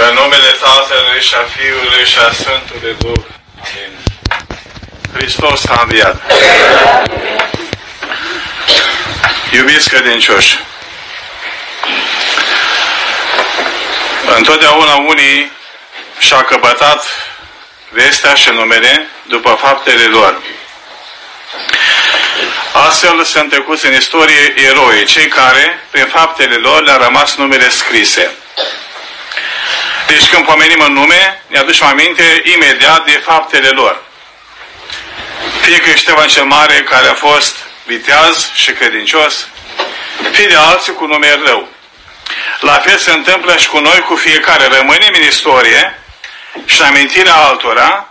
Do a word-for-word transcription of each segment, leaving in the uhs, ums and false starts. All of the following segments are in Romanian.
În numele Tatălui și a Fiului și a Sfântului Duh. Amin. Hristos a înviat. Iubiți credincioși, întotdeauna unii și-au căpătat vestea și numele după faptele lor. Astfel sunt trecuți în istorie eroi, cei care, prin faptele lor, le-a rămas numele scrise. Deci când pomenim în nume, ne aducem aminte imediat de faptele lor. Fie că Ștefan cel Mare, care a fost viteaz și credincios, fie de alții cu nume rău. La fel se întâmplă și cu noi, cu fiecare. Rămânem în istorie și în amintirea altora,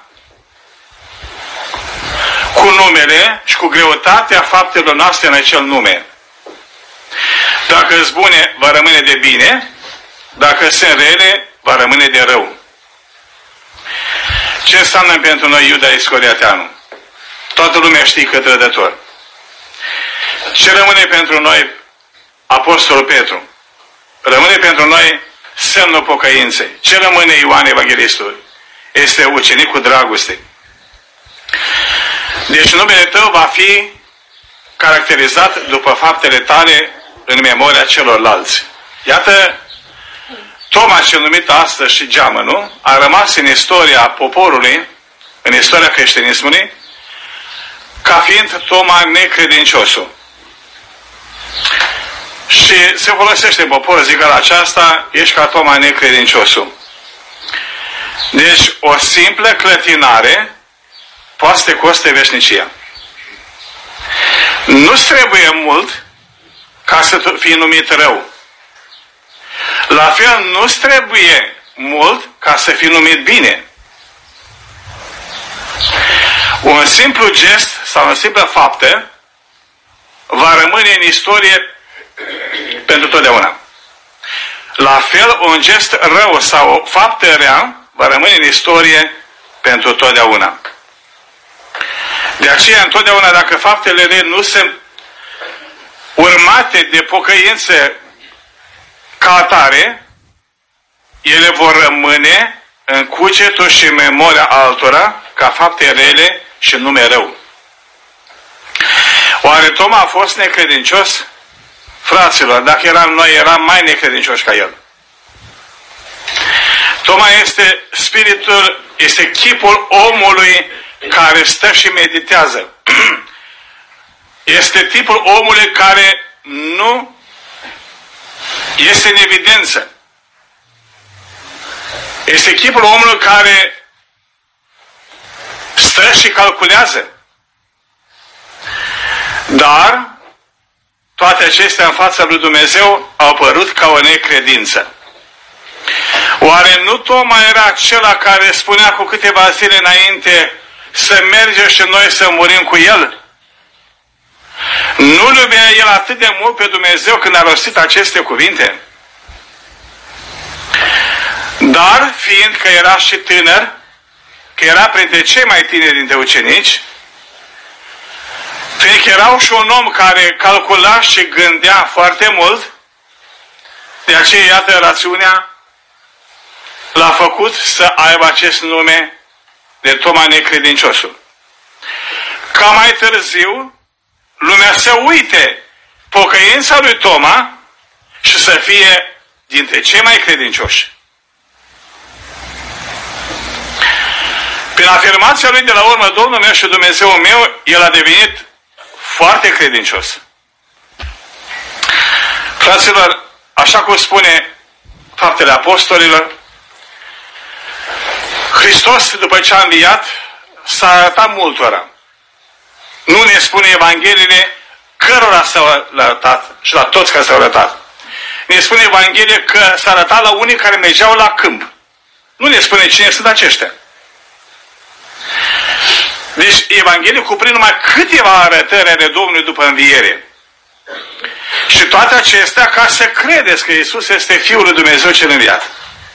cu numele și cu greutatea faptelor noastre în acel nume. Dacă sunt bune, va rămâne de bine; dacă sunt rele, va rămâne de rău. Ce înseamnă pentru noi Iuda Iscariotanu? Toată lumea știe că trădător. Ce rămâne pentru noi Apostolul Petru? Rămâne pentru noi semnul pocăinței. Ce rămâne Ioan Evanghelistul? Este ucenicul dragostei. Deci numele tău va fi caracterizat după faptele tale în memoria celorlalți. Iată, Toma, cel numit astăzi și Geamănul, a rămas în istoria poporului, în istoria creștinismului, ca fiind Toma necredinciosul. Și se folosește în popor zica aceasta, ești ca Toma necredinciosul. Deci, o simplă clătinare poate să te coste veșnicia. Nu-ți trebuie mult ca să fii numit rău. La fel, nu-ți trebuie mult ca să fii numit bine. Un simplu gest sau o simplă faptă va rămâne în istorie pentru totdeauna. La fel, un gest rău sau o faptă rea va rămâne în istorie pentru totdeauna. De aceea, întotdeauna, dacă faptele rele nu sunt urmate de pocăință ca atare, ele vor rămâne în cugetul și memoria altora ca fapte rele și nume rău. Oare Toma a fost necredincios? Fraților, dacă eram noi, eram mai necredincioși ca el. Toma este spiritul, este chipul omului care stă și meditează. Este tipul omului care nu este în evidență. Este chipul omului care stă și calculează. Dar toate acestea în fața lui Dumnezeu au părut ca o necredință. Oare nu Toma era acela care spunea cu câteva zile înainte să mergem și noi să murim cu el? Nu iubea el atât de mult pe Dumnezeu când a rostit aceste cuvinte? Dar, fiind că era și tânăr, că era printre cei mai tineri dintre ucenici, fiindcă era și un om care calcula și gândea foarte mult, de aceea, iată, rațiunea l-a făcut să aibă acest nume de Toma necredinciosul. Ca mai târziu, lumea să uite pocăința lui Toma și să fie dintre cei mai credincioși. Prin afirmația lui de la urmă, Domnul meu și Dumnezeul meu, el a devenit foarte credincios. Fraților, așa cum spune Faptele Apostolilor, Hristos, după ce a înviat, s-a arătat multora. Nu ne spune Evangheliile cărora s-au arătat și la toți care s-au arătat. Ne spune Evanghelie că s-a arătat la unii care mergeau la câmp. Nu ne spune cine sunt aceștia. Deci Evanghelie cuprind numai câteva arătări ale Domnului după înviere. Și toate acestea ca să credeți că Iisus este Fiul lui Dumnezeu cel înviat.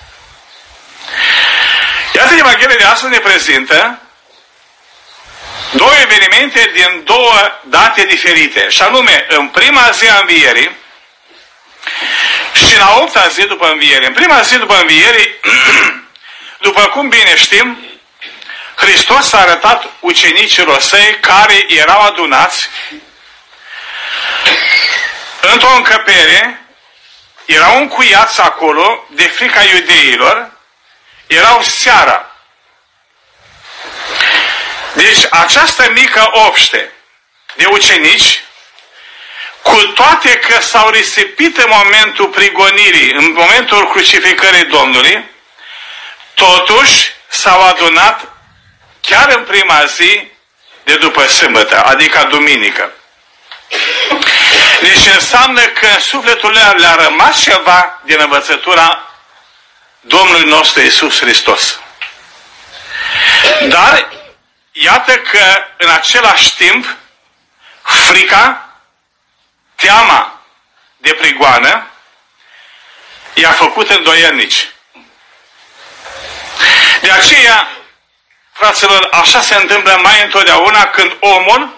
Iată, Evanghelia de astăzi ne prezintă două evenimente din două date diferite. Și anume, în prima zi a învierii Și la opta zi după înviere, în prima zi după înviere, după cum bine știm, Hristos s-a arătat ucenicilor săi care erau adunați într-o încăpere, erau încuiați acolo de frica iudeilor, erau seara. Deci această mică obște de ucenici, cu toate că s-au risipit în momentul prigonirii, în momentul crucificării Domnului, totuși s-au adunat chiar în prima zi de după sâmbătă, adică duminică. Deci înseamnă că în sufletul lor le-a rămas ceva din învățătura Domnului nostru Iisus Hristos. Dar iată că în același timp frica, teama de prigoană i-a făcut îndoielnici. De aceea, fraților, așa se întâmplă mai întotdeauna când omul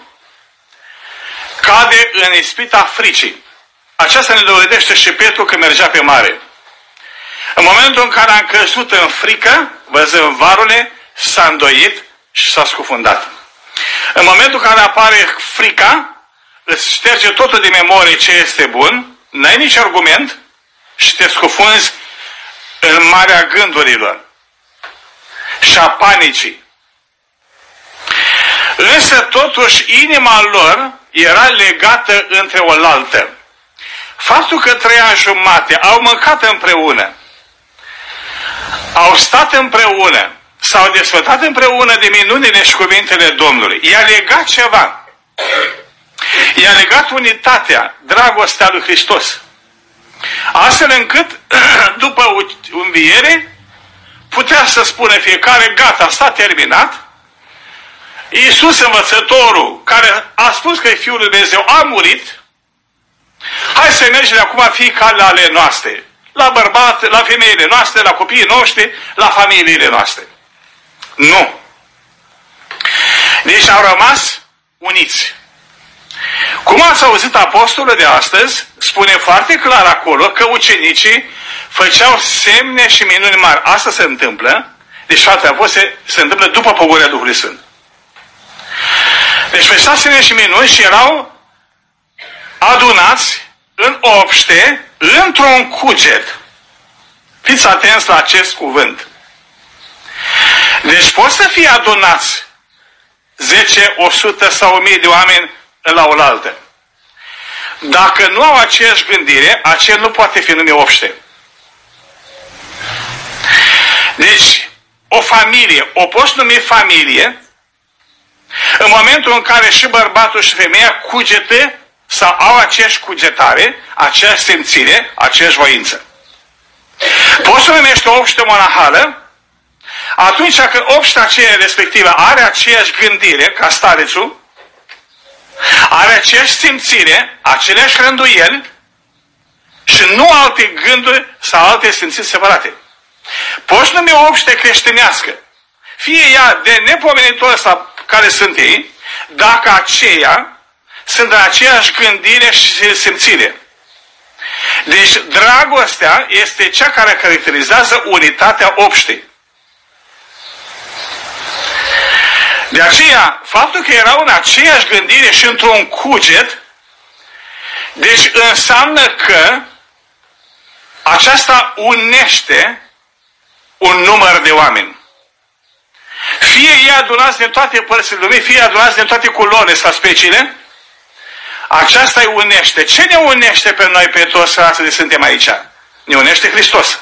cade în ispita fricii. Aceasta ne dovedește și Petru când mergea pe mare. În momentul în care a căzut în frică, văzând varule, s-a îndoit și s-a scufundat. În momentul în care apare frica, îți șterge totul din memorie ce este bun, n-ai nici argument și te scufunzi în marea gândurilor și a panicii. Însă totuși inima lor era legată între oaltă. Faptul că trei ani jumate au mâncat împreună, au stat împreună, s-au desfătat împreună de minunile și cuvintele Domnului, i-a legat ceva. I-a legat unitatea, dragostea lui Hristos. Astfel încât, după înviere, putea să spună fiecare, gata, s-a terminat. Iisus învățătorul, care a spus că e Fiul lui Dumnezeu, a murit. Hai să mergem acum fiecare ale noastre. La bărbat, la femeile noastre, la copiii noștri, la familiile noastre. Nu. Deci au rămas uniți. Cum ați auzit apostolul de astăzi, spune foarte clar acolo că ucenicii făceau semne și minuni mari. Asta se întâmplă, deci faptele apostole se întâmplă după pogorârea Duhului Sfânt. Deci făceau semne și minuni și erau adunați în obște, într-un cuget. Fiți atenți la acest cuvânt. Deci pot să fie adunați zece, o sută sau o mie de oameni la oaltă. Dacă nu au aceeași gândire, acel nu poate fi numit obște. Deci, o familie, o poți numi familie în momentul în care și bărbatul și femeia cugetă sau au aceeași cugetare, aceeași simțire, aceeași voință. Poți să numești o obște monahală atunci când obștea aceea respectivă are aceeași gândire ca starețul, are aceeași simțire, aceleași rânduieli și nu alte gânduri sau alte simțiri separate. Poți numi o obște creștinească, fie ea de nepomenitor sau care sunt ei, dacă aceia sunt în aceeași gândire și simțire. Deci dragostea este cea care caracterizează unitatea obștei. De aceea, faptul că erau în aceeași gândire și într-un cuget, deci înseamnă că aceasta unește un număr de oameni. Fie ei adunați din toate părțile lumii, fie adunați din toate culorile sau speciile, aceasta îi unește. Ce ne unește pe noi, pe toți frații de suntem aici? Ne unește Hristos.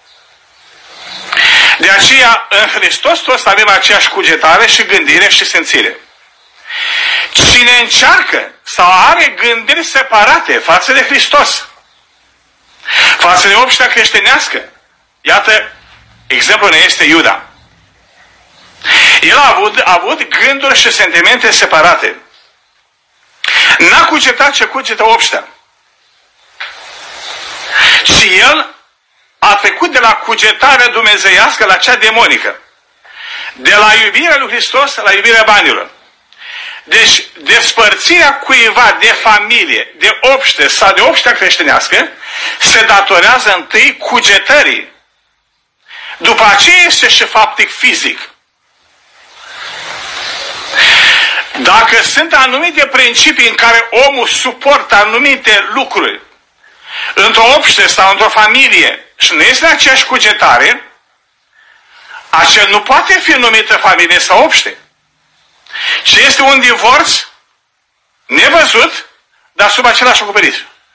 De aceea, în Hristos toți avem aceeași cugetare și gândire și simțire. Cine încearcă sau are gândiri separate față de Hristos, față de obștea creștinească, iată, exemplul ne este Iuda. El a avut, a avut gânduri și sentimente separate. N-a cugetat ce cugetă obștea. Și el a trecut de la cugetarea dumnezeiască la cea demonică. De la iubirea lui Hristos la iubirea banilor. Deci, despărțirea cuiva de familie, de obște sau de obștea creștinească, se datorează întâi cugetării. După aceea este și faptic fizic. Dacă sunt anumite principii în care omul suportă anumite lucruri într-o obște sau într-o familie și nu este aceeași cugetare, acel nu poate fi numită familie sau obște. Și este un divorț nevăzut, dar sub același acoperiș.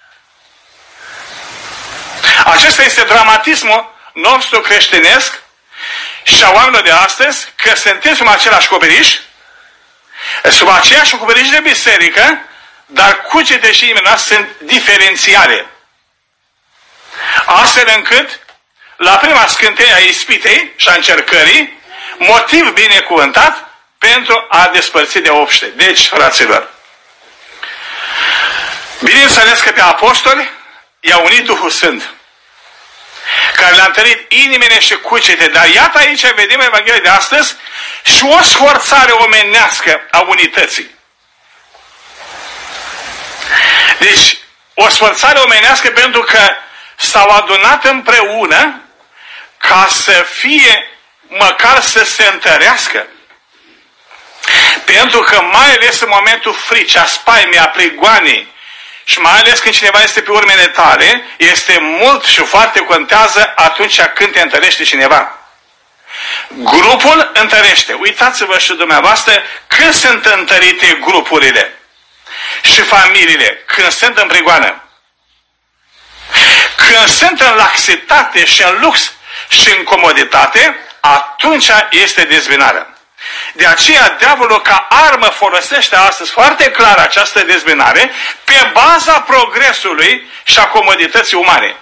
Acesta este dramatismul nostru creștinesc și a oamenilor de astăzi, că suntem sub același acoperiș, sub aceeași acoperiș de biserică, dar cugete și inimile sunt diferențiale. Astfel încât, la prima scânteie a ispitei și a încercării, motiv binecuvântat pentru a despărți de obște. Deci, fraților, bineînțeles că pe apostoli i-a unit Duhul Sfânt, care le-a întărit inimile și cugetele. Dar iată aici vedem în Evanghelia de astăzi și o sforțare omenească a unității. Deci, o sforțare omenească pentru că s-au adunat împreună ca să fie, măcar să se întărească. Pentru că mai ales în momentul fricii, a spaimei, a prigoanei, și mai ales când cineva este pe urmele tale, este mult și foarte contează atunci când te întărește cineva. Grupul întărește. Uitați-vă și dumneavoastră când sunt întărite grupurile și familiile, când sunt în prigoană. Când sunt în laxitate și în lux și în comoditate, atunci este dezbinarea. De aceea, diavolul ca armă folosește astăzi foarte clar această dezbinare pe baza progresului și a comodității umane.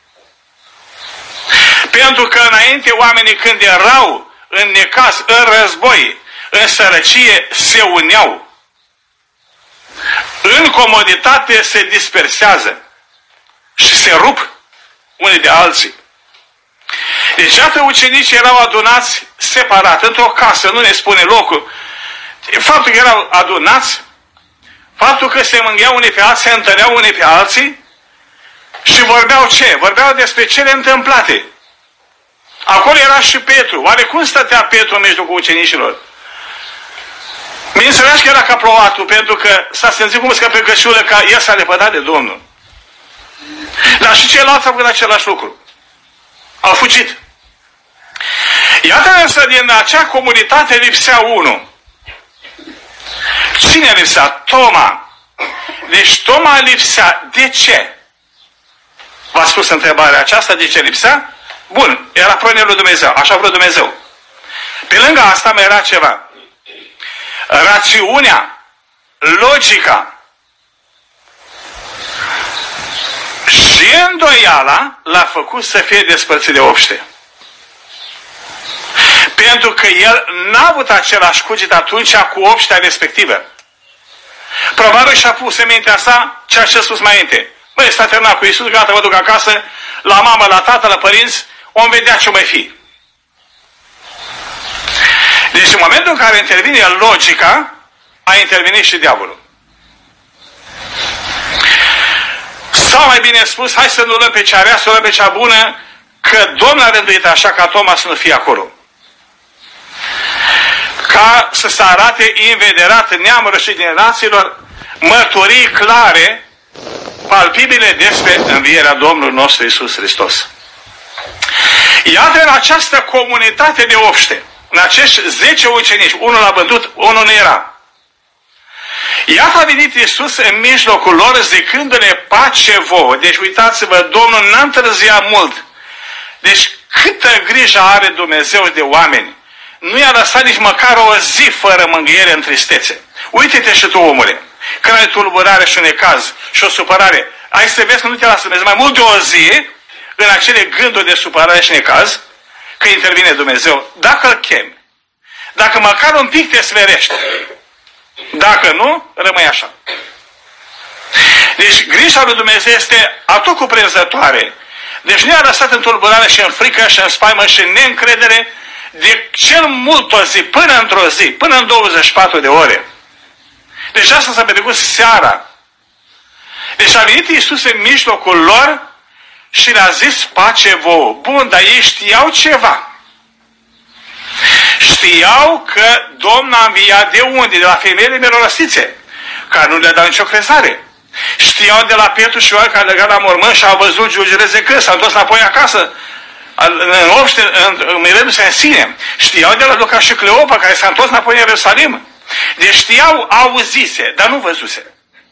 Pentru că înainte oamenii când erau în necaz, în război, în sărăcie, se uneau. În comoditate se dispersează și se rup unii de alții. Deci, iată, ucenicii erau adunați separat, într-o casă, nu ne spune locul. Faptul că erau adunați, faptul că se mângheau unii pe alții, se întăreau unii pe alții și vorbeau ce? Vorbeau despre cele întâmplate. Acolo era și Petru. Oare cum stătea Petru în mijlocul ucenicilor? Bineînțeles că era ca plouatul, pentru că s-a simțit cum că pe căciulă, că el s-a lepădat de Domnul. Dar și ceilalți au făcut același lucru. Au fugit. Iată însă din acea comunitate lipsea unul. Cine lipsea? Toma. Deci Toma lipsea. De ce? V-a spus întrebarea aceasta, de ce lipsea? Bun, era proiectul lui Dumnezeu, așa vrut Dumnezeu. Pe lângă asta mai era ceva. Rațiunea, logica și îndoiala l-a făcut să fie despărțit de obște. Pentru că el n-a avut același cuget atunci cu obștea respectivă. Probabil și-a pus în mintea sa ceea ce a spus mai înainte. Băi, s-a terminat cu Iisus, gata, mă duc acasă, la mamă, la tată, la părinți, om vedea ce mai fi. Deci în momentul în care intervine logica, a intervenit și diavolul. Sau mai bine spus, hai să nu luăm pe cea rea, să luăm pe cea bună, că Domnul a rânduit așa ca Toma să nu fie acolo. Ca să se arate invederat neamurilor și generațiilor mărturii clare, palpibile despre învierea Domnului nostru Iisus Hristos. Iată în această comunitate de obște, în acești zece ucenici, unul l-a bătut, unul nu era. Iată a venit Iisus în mijlocul lor zicându-le pace vouă. Deci uitați-vă, Domnul n-a întârziat mult. Deci câtă grijă are Dumnezeu de oameni. Nu i-a lăsat nici măcar o zi fără mângâiere în tristețe. Uite-te și tu, omule, când ai tulburare și un necaz și o supărare, ai să vezi că nu te lasă Dumnezeu mai mult de o zi în acele gânduri de supărare și necaz, că intervine Dumnezeu, dacă îl chemi. Dacă măcar un pic te smerește. Dacă nu, rămâi așa. Deci grija lui Dumnezeu este atot cuprinzătoare. Deci nu i-a lăsat în tulburare și în frică și în spaimă și în neîncredere de cel mult o zi, până într-o zi, până în douăzeci și patru de ore. Deci asta s-a petrecut seara. Deci a venit Iisus în mijlocul lor și le-a zis pace vouă. Bun, dar ei știau ceva. Știau că Domnul a înviat de unde? De la femeile mirorosițe, care nu le-a dat nicio crezare. Știau de la Petru și Ioan, care a legat la mormânt și au văzut giugele zecând, s-au întors înapoi acasă, în obște, mirându-se în sine. Știau de la Luca și Cleopa, care s-a întors înapoi în Ierusalim. Deci știau, auzise, dar nu văzuse.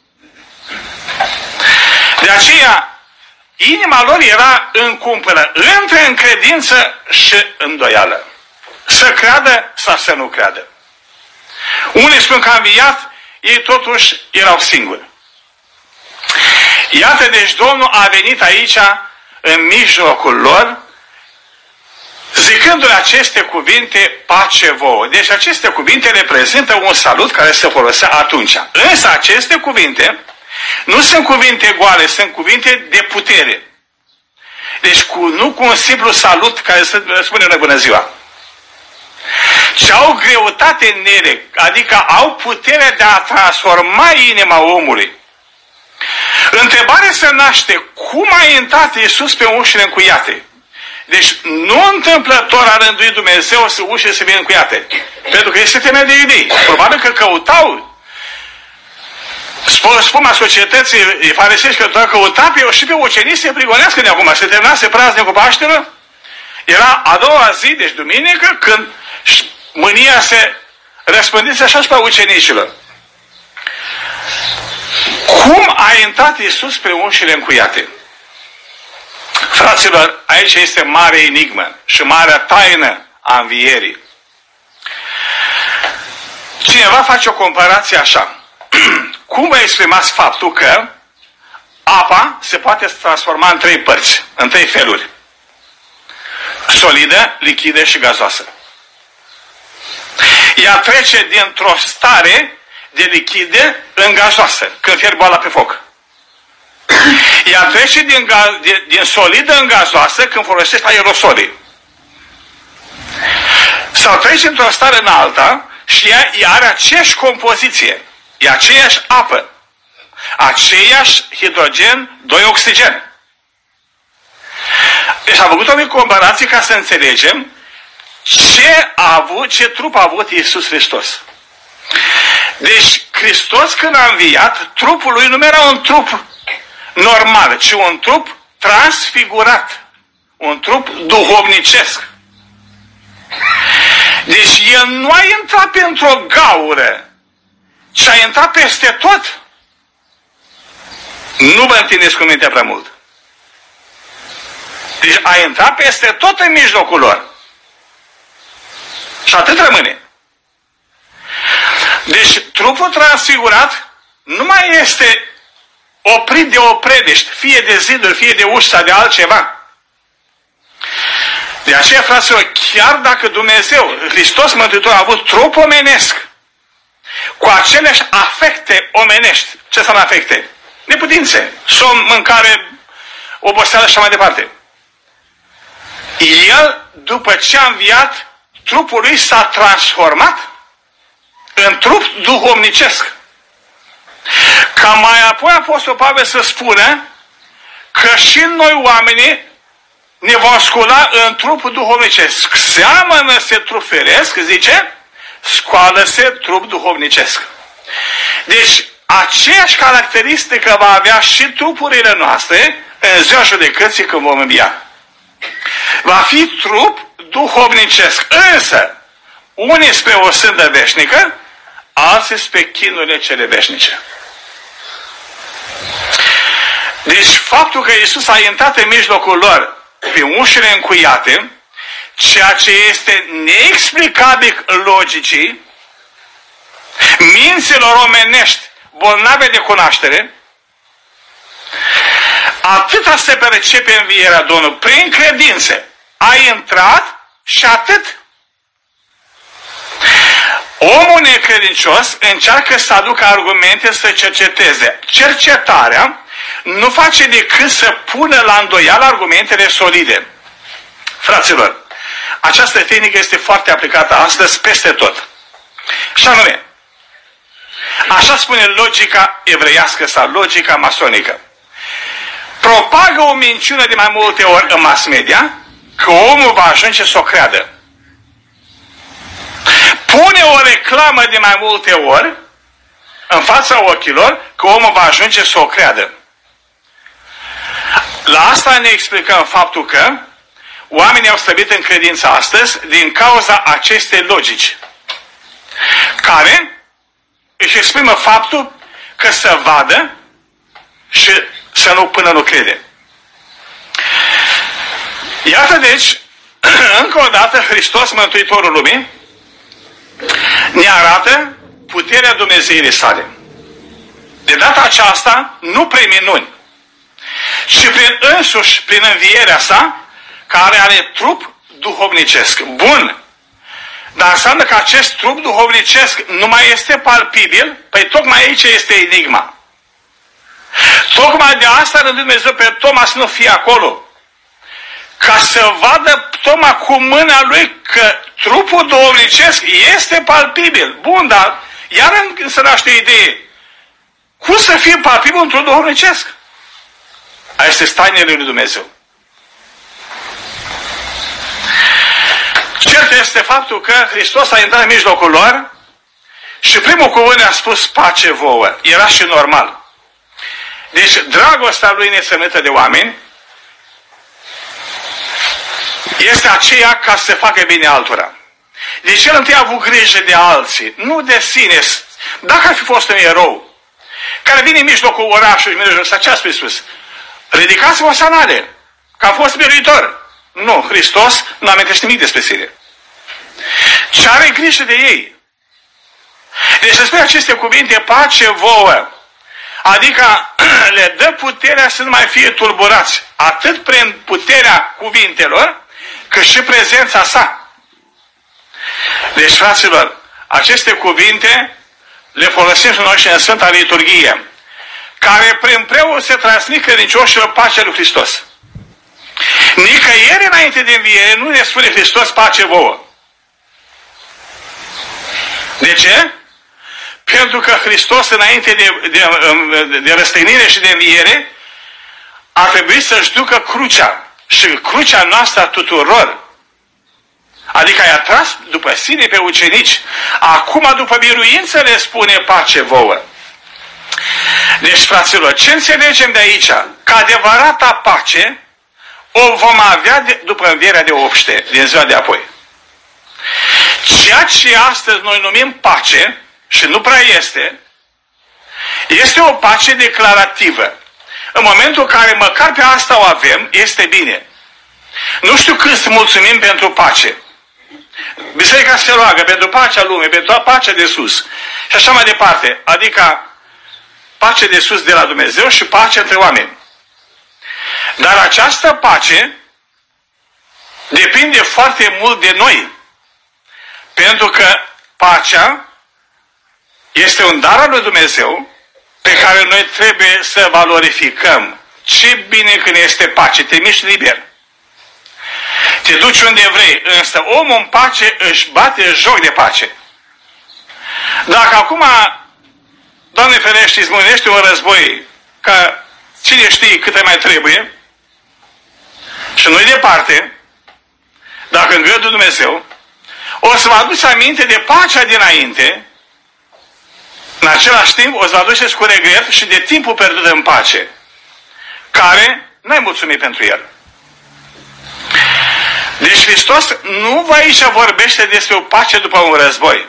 De aceea, inima lor era încumpănă între încredință și îndoială. Să creadă sau să nu creadă. Unii spun că a înviat, ei totuși erau singuri. Iată, deci Domnul a venit aici, în mijlocul lor, zicându-le aceste cuvinte, pace vouă. Deci aceste cuvinte reprezintă un salut care se folosea atunci. Însă aceste cuvinte nu sunt cuvinte goale, sunt cuvinte de putere. Deci cu, nu cu un simplu salut care să spune noi bună ziua. Și au greutate în ele, adică au puterea de a transforma inima omului. Întrebarea se naște, cum a intrat Iisus pe ușile încuiate? Deci nu întâmplător a rânduit Dumnezeu să ușile să fie încuiate. Pentru că este temea de idei. Probabil că căutau, spuma societății farisești, că căuta pe, și pe ucenici să prigonească de acum. Se terminase praznicul Paștelor, era a doua zi, deci duminică, când mânia se răspândise așa și pe ucenicilor. Cum a intrat Iisus pe ușile încuiate? Fraților, aici este mare enigmă și marea taină a învierii. Cineva face o comparație așa. Cum vă exprimați faptul că apa se poate transforma în trei părți, în trei feluri? Solidă, lichidă și gazoasă. Ea trece dintr-o stare de lichidă în gazoasă, când fierbe boala pe foc. Ea trece din, din, din solidă în gazoasă când folosești aerosolii. Sau trece într-o stare în alta și ea, ea are aceeași compoziție. E aceeași apă. Aceeași hidrogen, doi oxigen. Deci am făcut o mică comparație ca să înțelegem ce a avut, ce trup a avut Iisus Hristos. Deci Hristos când a înviat, trupul lui nu era un trup normal, ci un trup transfigurat. Un trup duhovnicesc. Deci el nu a intrat pentru o gaură, ci a intrat peste tot. Nu vă întindeți cu mintea prea mult. Deci a intrat peste tot în mijlocul lor. Și atât rămâne. Deci trupul transfigurat nu mai este oprit de o predești, fie de ziduri, fie de uși sau de altceva. De aceea, fraților, chiar dacă Dumnezeu, Hristos Mântuitorul, a avut trup omenesc, cu aceleași afecte omenești, ce sunt afecte? Neputințe, somn, mâncare, oboseală și așa mai departe. El, după ce a înviat, trupul lui s-a transformat în trup duhovnicesc. Ca mai apoi Apostol Pavel să spună că și noi oamenii ne vom scula în trupul duhovnicesc. Seamănă-se trup firesc, zice, scoală-se trup duhovnicesc. Deci, aceeași caracteristică va avea și trupurile noastre în ziua judecății când vom învia. Va fi trup duhovnicesc. Însă, unii spre o sândă veșnică, alții spre chinurile cele veșnice. Deci, faptul că Iisus a intrat în mijlocul lor pe ușile încuiate, ceea ce este neexplicabil logicii, minților omenești bolnave de cunoaștere, atâta se percepe învierea Domnului, prin credință. A intrat și atât. Omul necredincios încearcă să aducă argumente, să cerceteze. Cercetarea nu face decât să pună la îndoială argumentele solide. Fraților, această tehnică este foarte aplicată astăzi peste tot. Și anume, Așa spune logica evreiască sau logica masonică. Propagă o minciună de mai multe ori în mass media, că omul va ajunge să o creadă. Pune o reclamă de mai multe ori în fața ochilor, că omul va ajunge să o creadă. La asta ne explicăm faptul că oamenii au slăbit în credință astăzi din cauza acestei logici, care își exprimă faptul că să vadă și să nu până nu crede. Iată deci, încă o dată, Hristos, Mântuitorul lumii, ne arată puterea Dumnezeirii sale. De data aceasta, nu prin minuni, ci prin însuși, prin învierea sa, care are trup duhovnicesc. Bun! Dar înseamnă că acest trup duhovnicesc nu mai este palpibil? Păi tocmai aici este enigma. Tocmai de asta a rânduit Dumnezeu pe Toma să nu fie acolo. Ca să vadă Toma cu mâna lui că trupul duhovnicesc este palpibil. Bun, dar iar se naște idee. Cum să fie palpibil un trup duhovnicesc? Aia este tainele lui Dumnezeu. Cert este faptul că Hristos a intrat în mijlocul lor și primul cuvânt a spus pace vouă. Era și normal. Deci dragostea lui nesămânită de oameni este aceea ca să facă bine altora. Deci el întâi a avut grijă de alții, nu de sine. Dacă ar fi fost un erou care vine în mijlocul orașului, în mijlocul, ce a spus? Ridicați-vă sanale, că a fost biruitor. Nu, Hristos nu amintește nimic despre sine. Ce are grijă de ei. Deci să spune aceste cuvinte, pace vouă. Adică le dă puterea să nu mai fie tulburați. Atât prin puterea cuvintelor, cât și prezența sa. Deci, fraților, aceste cuvinte le folosim și noi și în Sfânta Liturghie, care prin preot se transmit credincioșilor pacea lui Hristos. Nicăieri înainte de înviere nu ne spune Hristos pace vouă. De ce? Pentru că Hristos înainte de, de, de, de răstignire și de înviere ar trebui să-și ducă crucea. Și crucea noastră a tuturor. Adică i-a tras după sine pe ucenici. Acum după biruință le spune pace vouă. Deci, fraților, ce înțelegem de aici? Că adevărata pace o vom avea de, după învierea de obște, din ziua de apoi. Ceea ce astăzi noi numim pace, și nu prea este, este o pace declarativă. În momentul în care măcar pe asta o avem, este bine. Nu știu când să mulțumim pentru pace. Biserica se roagă pentru pacea lumii, pentru pacea de sus. Și așa mai departe. Adică pace de sus de la Dumnezeu și pace între oameni. Dar această pace depinde foarte mult de noi. Pentru că pacea este un dar al lui Dumnezeu pe care noi trebuie să valorificăm. Ce bine când este pace, te miști liber. Te duci unde vrei, însă omul în pace își bate joc de pace. Dacă acum, Doamne ferește, izbucnește un război, că cine știe câte mai trebuie, și nu-i departe, dacă îngăduie Dumnezeu, o să vă aduceți aminte de pacea dinainte, în același timp o să vă aduceți cu regret și de timpul pierdut în pace, care n-ai mulțumit pentru el. Deci Hristos nu vă aici vorbește despre o pace după un război,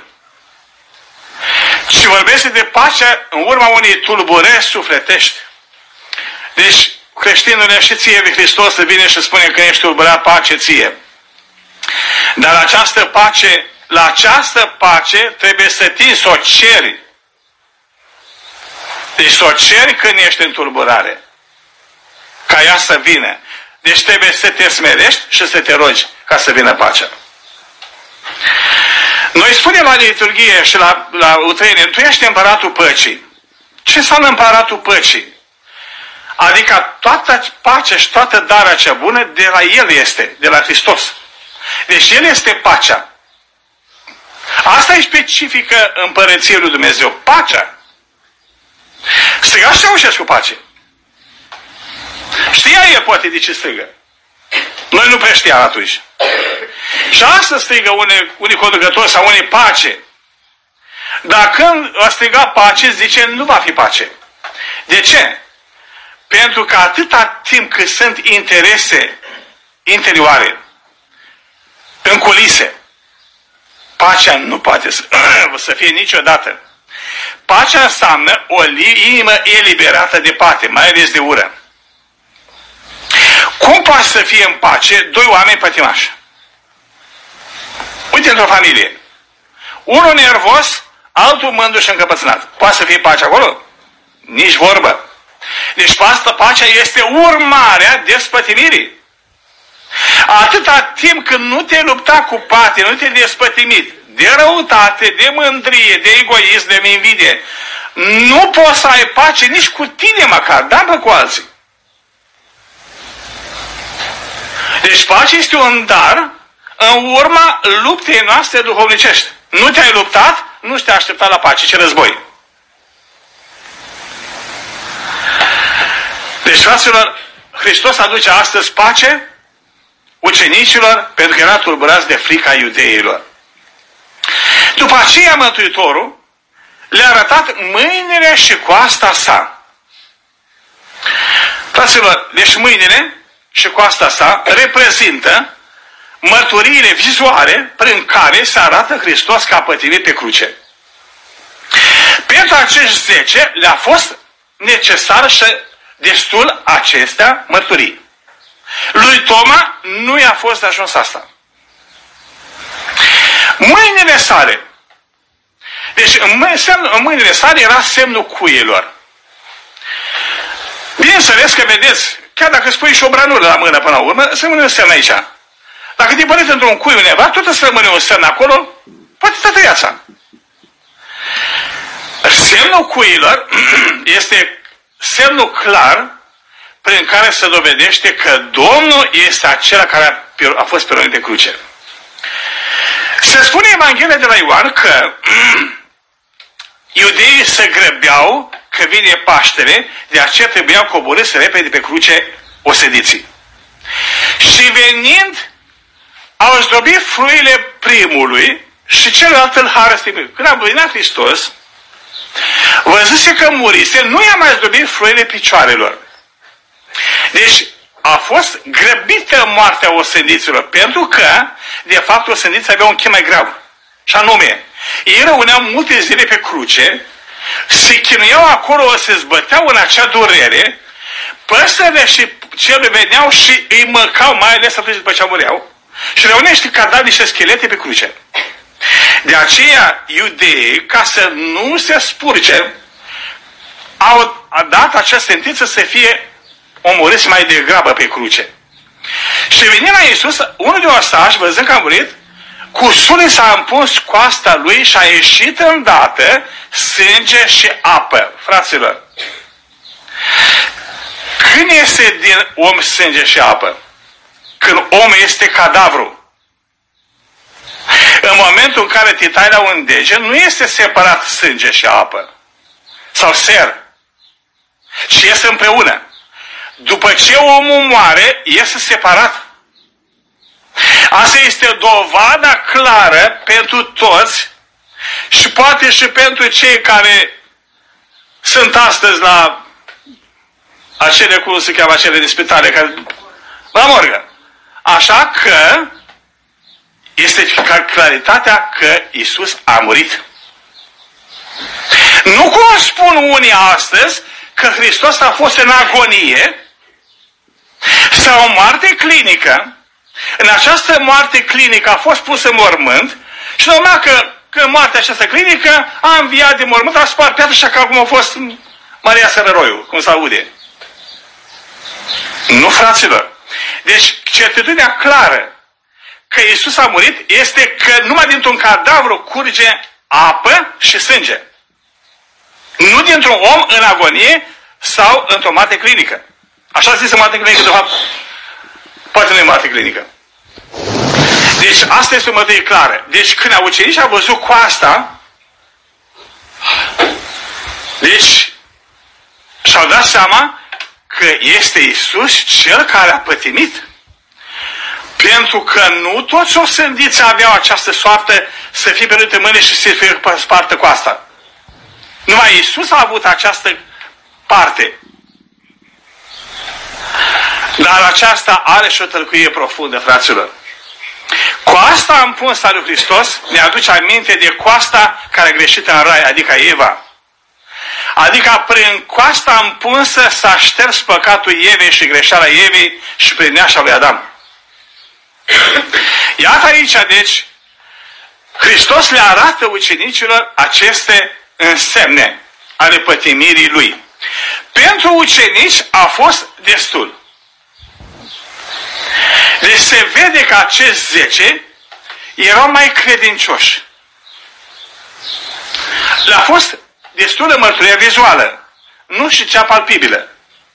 ci vorbește de pacea în urma unei tulburări sufletești. Deci creștinul și ție de Hristos vine și spune că ești tulburat, pace ție. Dar această pace, la această pace trebuie să tinzi, să o ceri. Deci să o ceri când ești în tulburare, ca ea să vină. Deci trebuie să te smerești și să te rogi ca să vină pacea. Noi spunem la liturghie și la, la utrenie, tu ești împăratul păcii. Ce înseamnă împăratul păcii? Adică toată pacea și toată darea cea bună de la El este, de la Hristos. Deci El este pacea. Asta e specifică împărăției lui Dumnezeu, pacea. Striga și Ceaușescu pace. Știa el poate de ce strigă. Noi nu prea știam atunci. Și asta strigă unii, unii conducători sau unii pace. Dar când a strigat pace, zice, nu va fi pace. De ce? Pentru că atâta timp cât sunt interese interioare, în culise, pacea nu poate să, să fie niciodată. Pacea înseamnă o inimă eliberată de pate, mai ales de ură. Cum poate să fie în pace doi oameni pătimași? Uite într-o familie. Unul nervos, altul mândru și încăpățânat. Poate să fie pace acolo? Nici vorbă. Deci asta, pacea este urmarea despătimirii. Atâta timp când nu te-ai luptat cu pate, nu te-ai despătimit de răutate, de mândrie, de egoism, de invidie, nu poți să ai pace nici cu tine măcar, dar pe cu alții. Deci pacea este un dar în urma luptei noastre duhovnicești. Nu te-ai luptat, nu te-ai așteptat la pace, ce război. Deci, fraților, Hristos aduce astăzi pace ucenicilor pentru că era tulburați de frica iudeilor. După aceea, Mântuitorul le-a arătat mâinile și coasta sa. Fraților, deci mâinile și coasta sa reprezintă mărturiile vizuale prin care se arată Hristos că a pătimit pe cruce. Pentru acești zece le-a fost necesar și destul acestea mărturii. Lui Toma nu i-a fost de ajuns asta. Mâinile sale. Deci în mâinile sale era semnul cuiilor. Bineînțeles că vedeți, chiar dacă spui și o branură la mână până la urmă, să rămâne un semn aici. Dacă te bănești într-un cui undeva, tot să rămâne un semn acolo, poate toată viața. Semnul cuiilor este semnul clar prin care se dovedește că Domnul este acela care a, a fost pironit pe cruce. Se spune în Evanghelia de la Ioan că iudeii se grăbeau că vine Paștele, de aceea trebuiau coborâți repede pe cruce osediții. Și venind, au zdrobit fruile primului și celălalt îl harăstimit. Când a venit Hristos, văzuse că murise, nu i-a mai zdrobit fruile picioarelor. Deci a fost grăbită moartea osândiților, pentru că, de fapt, osândiții aveau un chin mai grav. Și anume, ei răuneau multe zile pe cruce, se chinuiau acolo, se zbăteau în acea durere, păsările și cele veneau și îi măcau, mai ales atunci după ce mureau, și răuneau niște cadavre, niște schelete pe cruce. De aceea, iudeii, ca să nu se spurce, au dat această sentință să fie omorâți mai degrabă pe cruce. Și venind la Iisus, unul de ostași, văzând că a murit, cu sule s-a împuns coasta lui și a ieșit îndată sânge și apă. Fraților, când este din om sânge și apă? Când om este cadavru. În momentul în care te tai la un deget, nu este separat sânge și apă. Sau ser. Ci este împreună. După ce omul moare, iese separat. Asta este dovada clară pentru toți și poate și pentru cei care sunt astăzi la acele, cum se cheamă, acele de spitale, care, la morgă. Așa că este claritatea că Iisus a murit. Nu cum spun unii astăzi că Hristos a fost în agonie sau o moarte clinică. În această moarte clinică a fost pus în mormânt și normal că, că în moartea această clinică a înviat de mormânt, a spart piatră și ca cum a fost Maria Sărăroiu, cum se aude. Nu, fraților. Deci, certitudinea clară că Iisus a murit este că numai dintr-un cadavru curge apă și sânge. Nu dintr-un om în agonie sau într-o moarte clinică. Așa zis în moarte clinică, de fapt, poate nu e moarte clinică. Deci asta este o mărturie clară. Deci când ucenicii au văzut coasta, deci și-au dat seama că este Iisus cel care a pătimit. Pentru că nu toți osândiți aveau această soartă să fie pierdute mâine și să fie spartă cu asta. Numai Iisus a avut această parte. Dar aceasta are și o tălcuie profundă, fraților. Coasta împunsă a lui Hristos ne aduce aminte de coasta care a greșit în rai, adică Eva. Adică prin coasta împunsă s-a șters păcatul Evei și greșeala Evei și prin neașa lui Adam. Iată aici, deci, Hristos le arată ucenicilor aceste însemne ale pătimirii Lui. Pentru ucenici a fost destul. Deci se vede că acești zece erau mai credincioși. Le-a fost destulă mărturie vizuală, nu și cea palpibilă.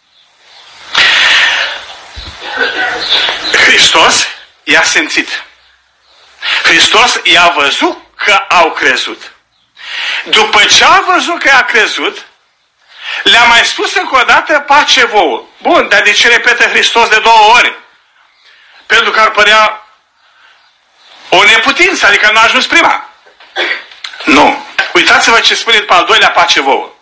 Hristos i-a simțit. Hristos i-a văzut că au crezut. După ce a văzut că a crezut, le-a mai spus încă o dată pace vouă. Bun, dar de ce repetă Hristos de două ori? Pentru că ar părea o neputință, adică nu a ajuns prima. Nu. Uitați-vă ce spune după al doilea pace vouă.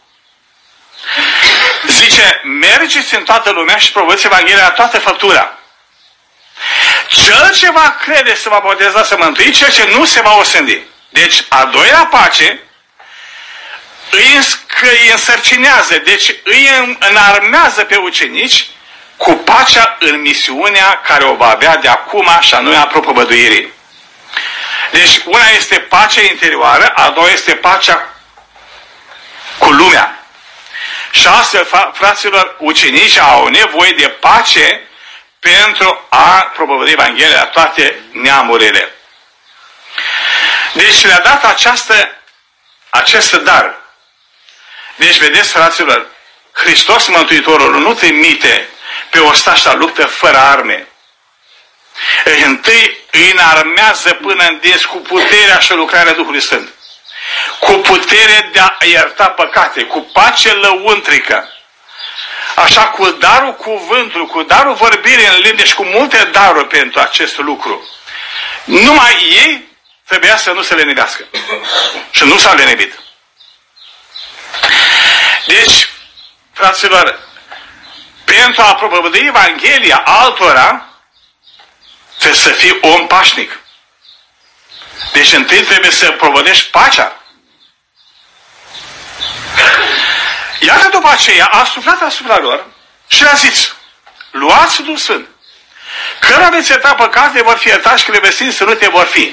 Zice, mergeți în toată lumea și propovăduiți Evanghelia la toată făptura. Cel ce va crede să va boteza să mântui, cel ce nu se va osândi. Deci, a doilea pace îi, îi însărcinează, deci îi înarmează pe ucenici cu pacea în misiunea care o va avea de acum și anume a propovăduirii. Deci, una este pacea interioară, a doua este pacea cu lumea. Și astfel, fraților, ucenicii au nevoie de pace pentru a propovădui Evanghelia la toate neamurile. Deci le-a dat această, acest dar. Deci, vedeți, fraților, Hristos Mântuitorul nu trimite pe ostași la luptă fără arme. Întâi îi înarmează până în des cu puterea și lucrarea Duhului Sfânt. Cu putere de a ierta păcate, cu pace lăuntrică. Așa, cu darul cuvântului, cu darul vorbirii în limbi și cu multe daruri pentru acest lucru. Numai ei trebuia să nu se lenevească. Și nu s-au lenevit. Deci, fraților, pentru a propovădui Evanghelia altora, trebuie să fii om pașnic. Deci întâi trebuie să propovădești pacea. Iată după aceea a suflat asupra lor și le-a zis, luați Duhul Sfânt. Cărora veți ierta păcatele vor fi iertați și că le veți să nu te vor fi.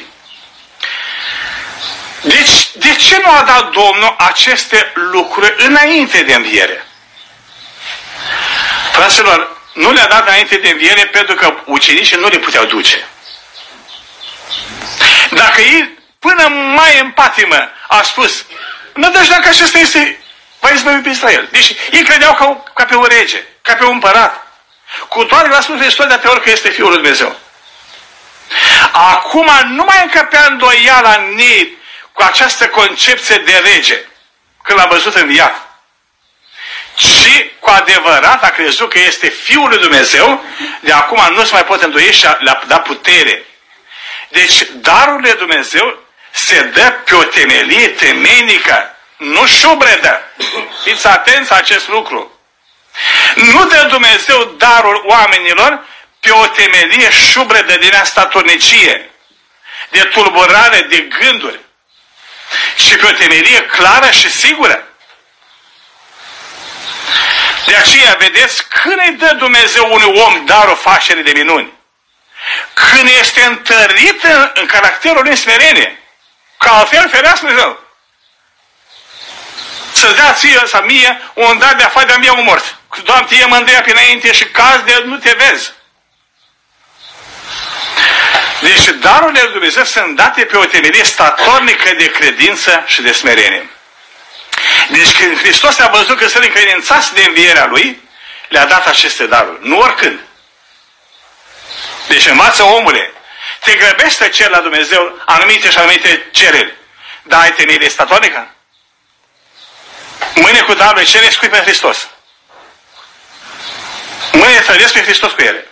Deci, de ce nu a dat Domnul aceste lucruri înainte de înviere? Fraților, nu le-a dat înainte de înviere pentru că ucenicii nu le puteau duce. Dacă ei, până mai în patimă, a spus, nădejdea că acesta este, va izbăvi pe Israel. Deci ei credeau ca, ca pe un rege, ca pe un împărat. Cu toate că a spus Hristos de atâtea ori că este Fiul lui Dumnezeu. Acum nu mai încăpea îndoiala în ei cu această concepție de rege, când l-a văzut înviat. Și cu adevărat a crezut că este Fiul lui Dumnezeu, de acum nu se mai pot îndoi și le-a dat putere. Deci darurile lui Dumnezeu se dă pe o temelie temeinică, nu șubredă. Fiți atenți la acest lucru. Nu dă Dumnezeu darul oamenilor pe o temelie șubredă din statornicie, de tulburare, de gânduri, ci pe o temelie clară și sigură. De aceea, vedeți, când îi dă Dumnezeu unui om darul facerii de minuni, când este întărit în, în caracterul lui smerenie, că altfel ferească Dumnezeu. Să-ți dea ție sau mie un dar de afară de-a mie un mort. Doamne, tie mândria pe înainte și caz de nu te vezi. Deci darurile lui Dumnezeu sunt date pe o temelie statornică de credință și de smerenie. Deci când Hristos a văzut că sunt încredințați de învierea Lui, le-a dat aceste daruri. Nu oricând. Deci învață, omule, te grăbești să ceri la Dumnezeu anumite și anumite cereri, dar ai temelie statornică? Mâine cu darurile cere, scui pe Hristos. mâine trăiesc pe Hristos cu ele.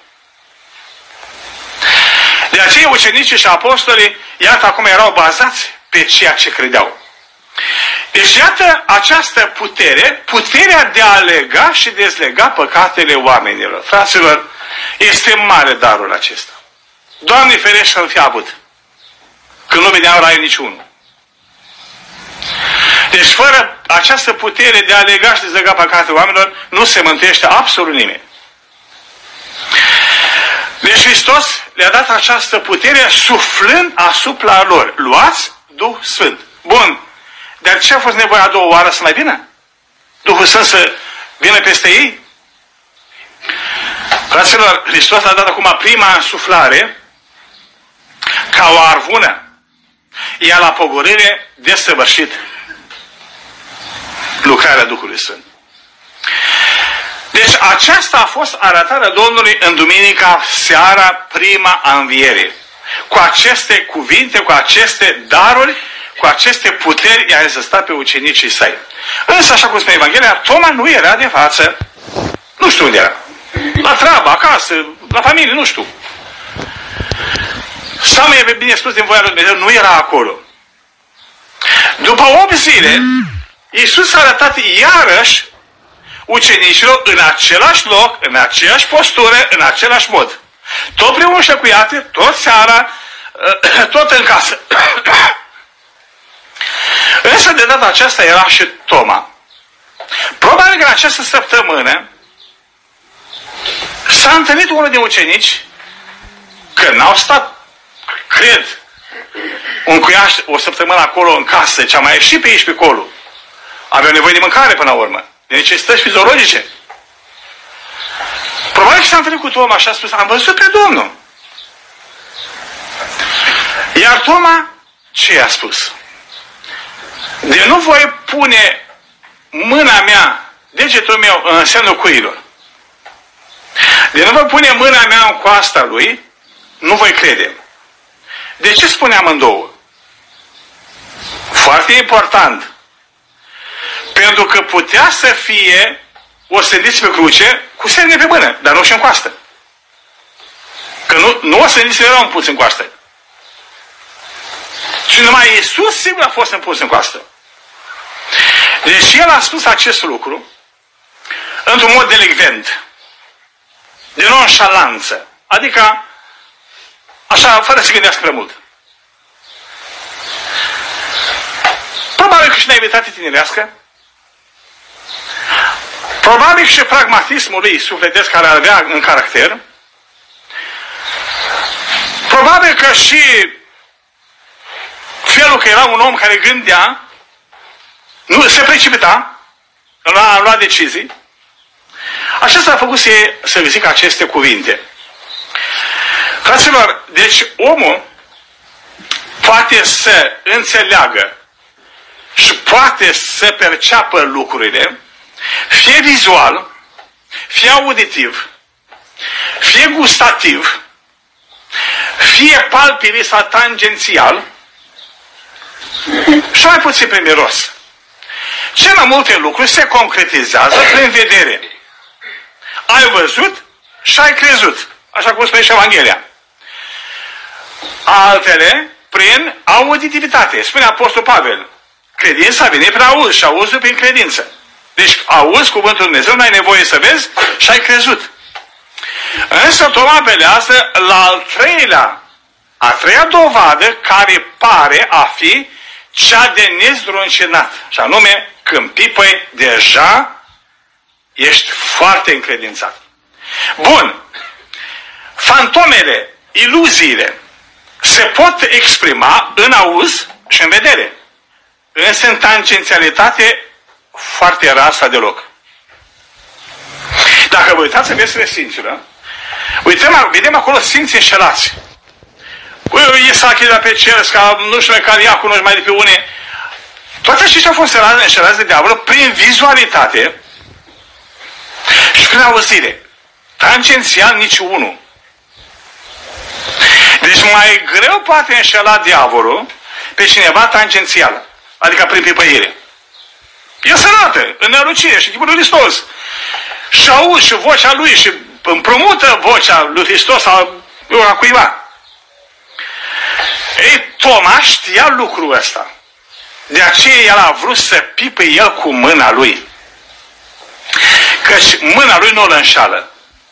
De aceea ucenicii și apostolii, iată, acum erau bazați pe ceea ce credeau. Deci iată această putere, puterea de a lega și dezlega păcatele oamenilor. Fraților, este mare darul acesta. Doamne ferește să-l fi avut. Când nu veneau la el niciunul. Deci fără această putere de a lega și dezlega păcatele oamenilor, nu se mântuiește absolut nimeni. Deci Hristos le-a dat această putere suflând asupra lor. Luați Duh Sfânt. Bun. Dar ce a fost nevoie a doua oară să mai vină? Duhul Sfânt să vină peste ei? Fraților, Hristos a dat acum prima însuflare ca o arvună. Ea la pogorâre desăvârșit lucrarea Duhului Sfânt. Deci aceasta a fost arătarea Domnului în duminica seara, prima a învierii. Cu aceste cuvinte, cu aceste daruri, cu aceste puteri i-a rezistat pe ucenicii săi. Însă, așa cum spune Evanghelia, Toma nu era de față. Nu știu unde era. La treabă, acasă, la familie, nu știu. Sau mai e bine spus din voia lui Dumnezeu, nu era acolo. După opt zile, Iisus a arătat iarăși ucenicilor în același loc, în aceeași postură, în același mod. Tot prin ușă cuiate, tot seara, tot în casă. Însă de data aceasta era și Toma. Probabil că în această săptămână s-a întâlnit unul din ucenici, că n-au stat, cred, un cuiaș o săptămână acolo în casă, ce-a mai ieșit pe aici pe acolo. Aveau nevoie de mâncare până la urmă, de necesități fiziologice. Probabil că s-a întâlnit cu Toma și a spus, am văzut pe Domnul. Iar Toma, ce i-a spus? De nu voi pune mâna mea, degetul meu, în semnul cuilor. De nu voi pune mâna mea în coasta lui, nu voi crede. De ce spune amândouă? Foarte important. Pentru că putea să fie osândiți pe cruce cu semne pe mână, dar nu și în coastă. Că nu, nu osândiți erau împuți în coastă. Și numai Iisus sigur a fost împus în coastă. Deci El a spus acest lucru într-un mod delicvent, de nonșalanță, adică așa, fără să gândească prea mult. Probabil că și naivitate tinerească, probabil și pragmatismul lui sufletesc care avea în caracter, probabil că și felul că era un om care gândea, nu se precipita, a luat decizii. Acesta a făcut să, să zic aceste cuvinte. Fraților, deci omul poate să înțeleagă și poate să perceapă lucrurile, fie vizual, fie auditiv, fie gustativ, fie palpitabil sau tangențial, și mai puțin prin miros. Cel mai multe lucruri se concretizează prin vedere. Ai văzut și ai crezut. Așa cum spune și Evanghelia. Altele prin auditivitate. Spune Apostol Pavel. Credința vine prin auz și auzul prin credință. Deci auzi cuvântul Dumnezeu, n-ai nevoie să vezi și ai crezut. Însă Toma apelează la al treilea, a treia dovadă care pare a fi cea de nezdruncinat. Și anume, când pipăi, deja ești foarte încredințat. Bun. Fantomele, iluziile se pot exprima în auz și în vedere. Însă în tangențialitate foarte rar sau deloc. Dacă vă uitați în viețile sfinților, uităm, vedem acolo sfinți înșelați. Isache de la pe cer, ca nu știu care ia cu noi mai de pe une. Toate aceștia au fost înșelați de diavol prin vizualitate și prin auzire. Tangențial niciunul. Deci mai greu poate înșela diavolul pe cineva tangențial. Adică prin pipăire. El se arată în nălucire și tipul lui Hristos. Și auzi și vocea lui și împrumută vocea lui Hristos sau a cuiva. Ei, Toma știa lucrul ăsta. De aceea el a vrut să pipe el cu mâna lui. Căci mâna lui nu îl înșală.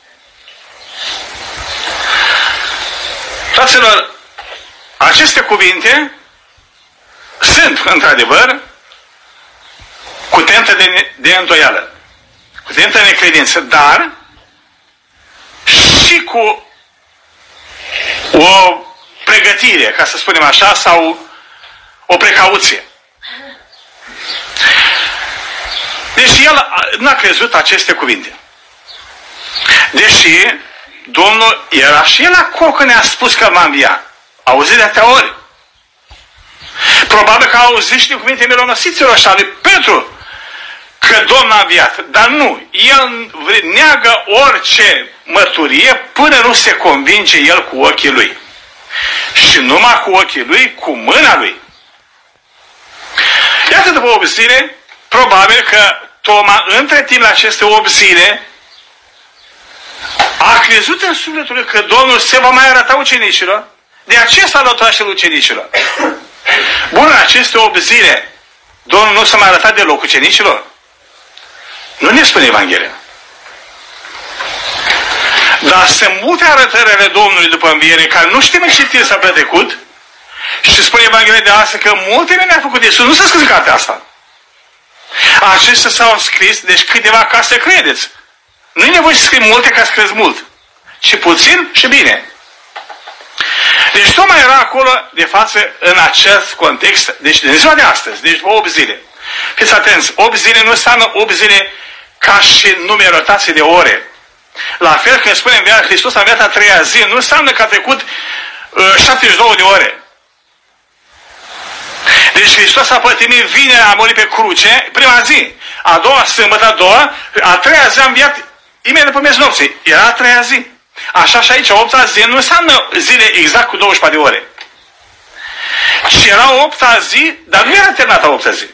Fraților, aceste cuvinte sunt, într-adevăr, cu tentă de, de îndoială, cu tentă de necredință, dar și cu o pregătire, ca să spunem așa, sau o precauție. Deci el n-a crezut aceste cuvinte. Deși Domnul era și el acolo când ne-a spus că va învia. A auzit de atâtea ori. Probabil că a auzit și din cuvinte mironosiților așa lui Petru că Domnul a înviat. Dar nu. El neagă orice mărturie până nu se convinge el cu ochii lui. Și numai cu ochii lui, cu mâna lui. Iată, după opt zile, probabil că Toma, între timp la aceste opt zile, a crezut în sufletul lui că Domnul se va mai arăta ucenicilor. De aceea s-a lăudat și ucenicilor. Bun, în aceste opt zile, Domnul nu s-a mai arătat deloc ucenicilor? Nu ne spune Evanghelia. Dar sunt multe arătări ale Domnului după înviere, care nu știm în ce timp s-a petrecut, și spune Evanghelia de astăzi că multe mine a făcut Iisus. Nu s-a scris în cartea asta. Acestea s-au scris, deci câteva ca să credeți. Nu e nevoie să scrii multe ca să crezi mult. Și puțin și bine. Deci Toma era acolo de față în acest context, deci din ziua de astăzi, deci opt zile. Fiți atenți, opt zile nu înseamnă opt zile ca și numerotație de ore. La fel când spunem că Hristos a înviat a treia zi, nu înseamnă că a trecut uh, șaptezeci și două de ore. Deci Hristos a pătimit, vine, a murit pe cruce, prima zi, a doua sâmbătă, a doua, a treia zi a înviat imediat după miez nopții. Era a treia zi. Așa și aici, a opta zi nu înseamnă zile exact cu douăzeci și patru de ore. Ci era a opta zi, dar nu era terminată a opta zi.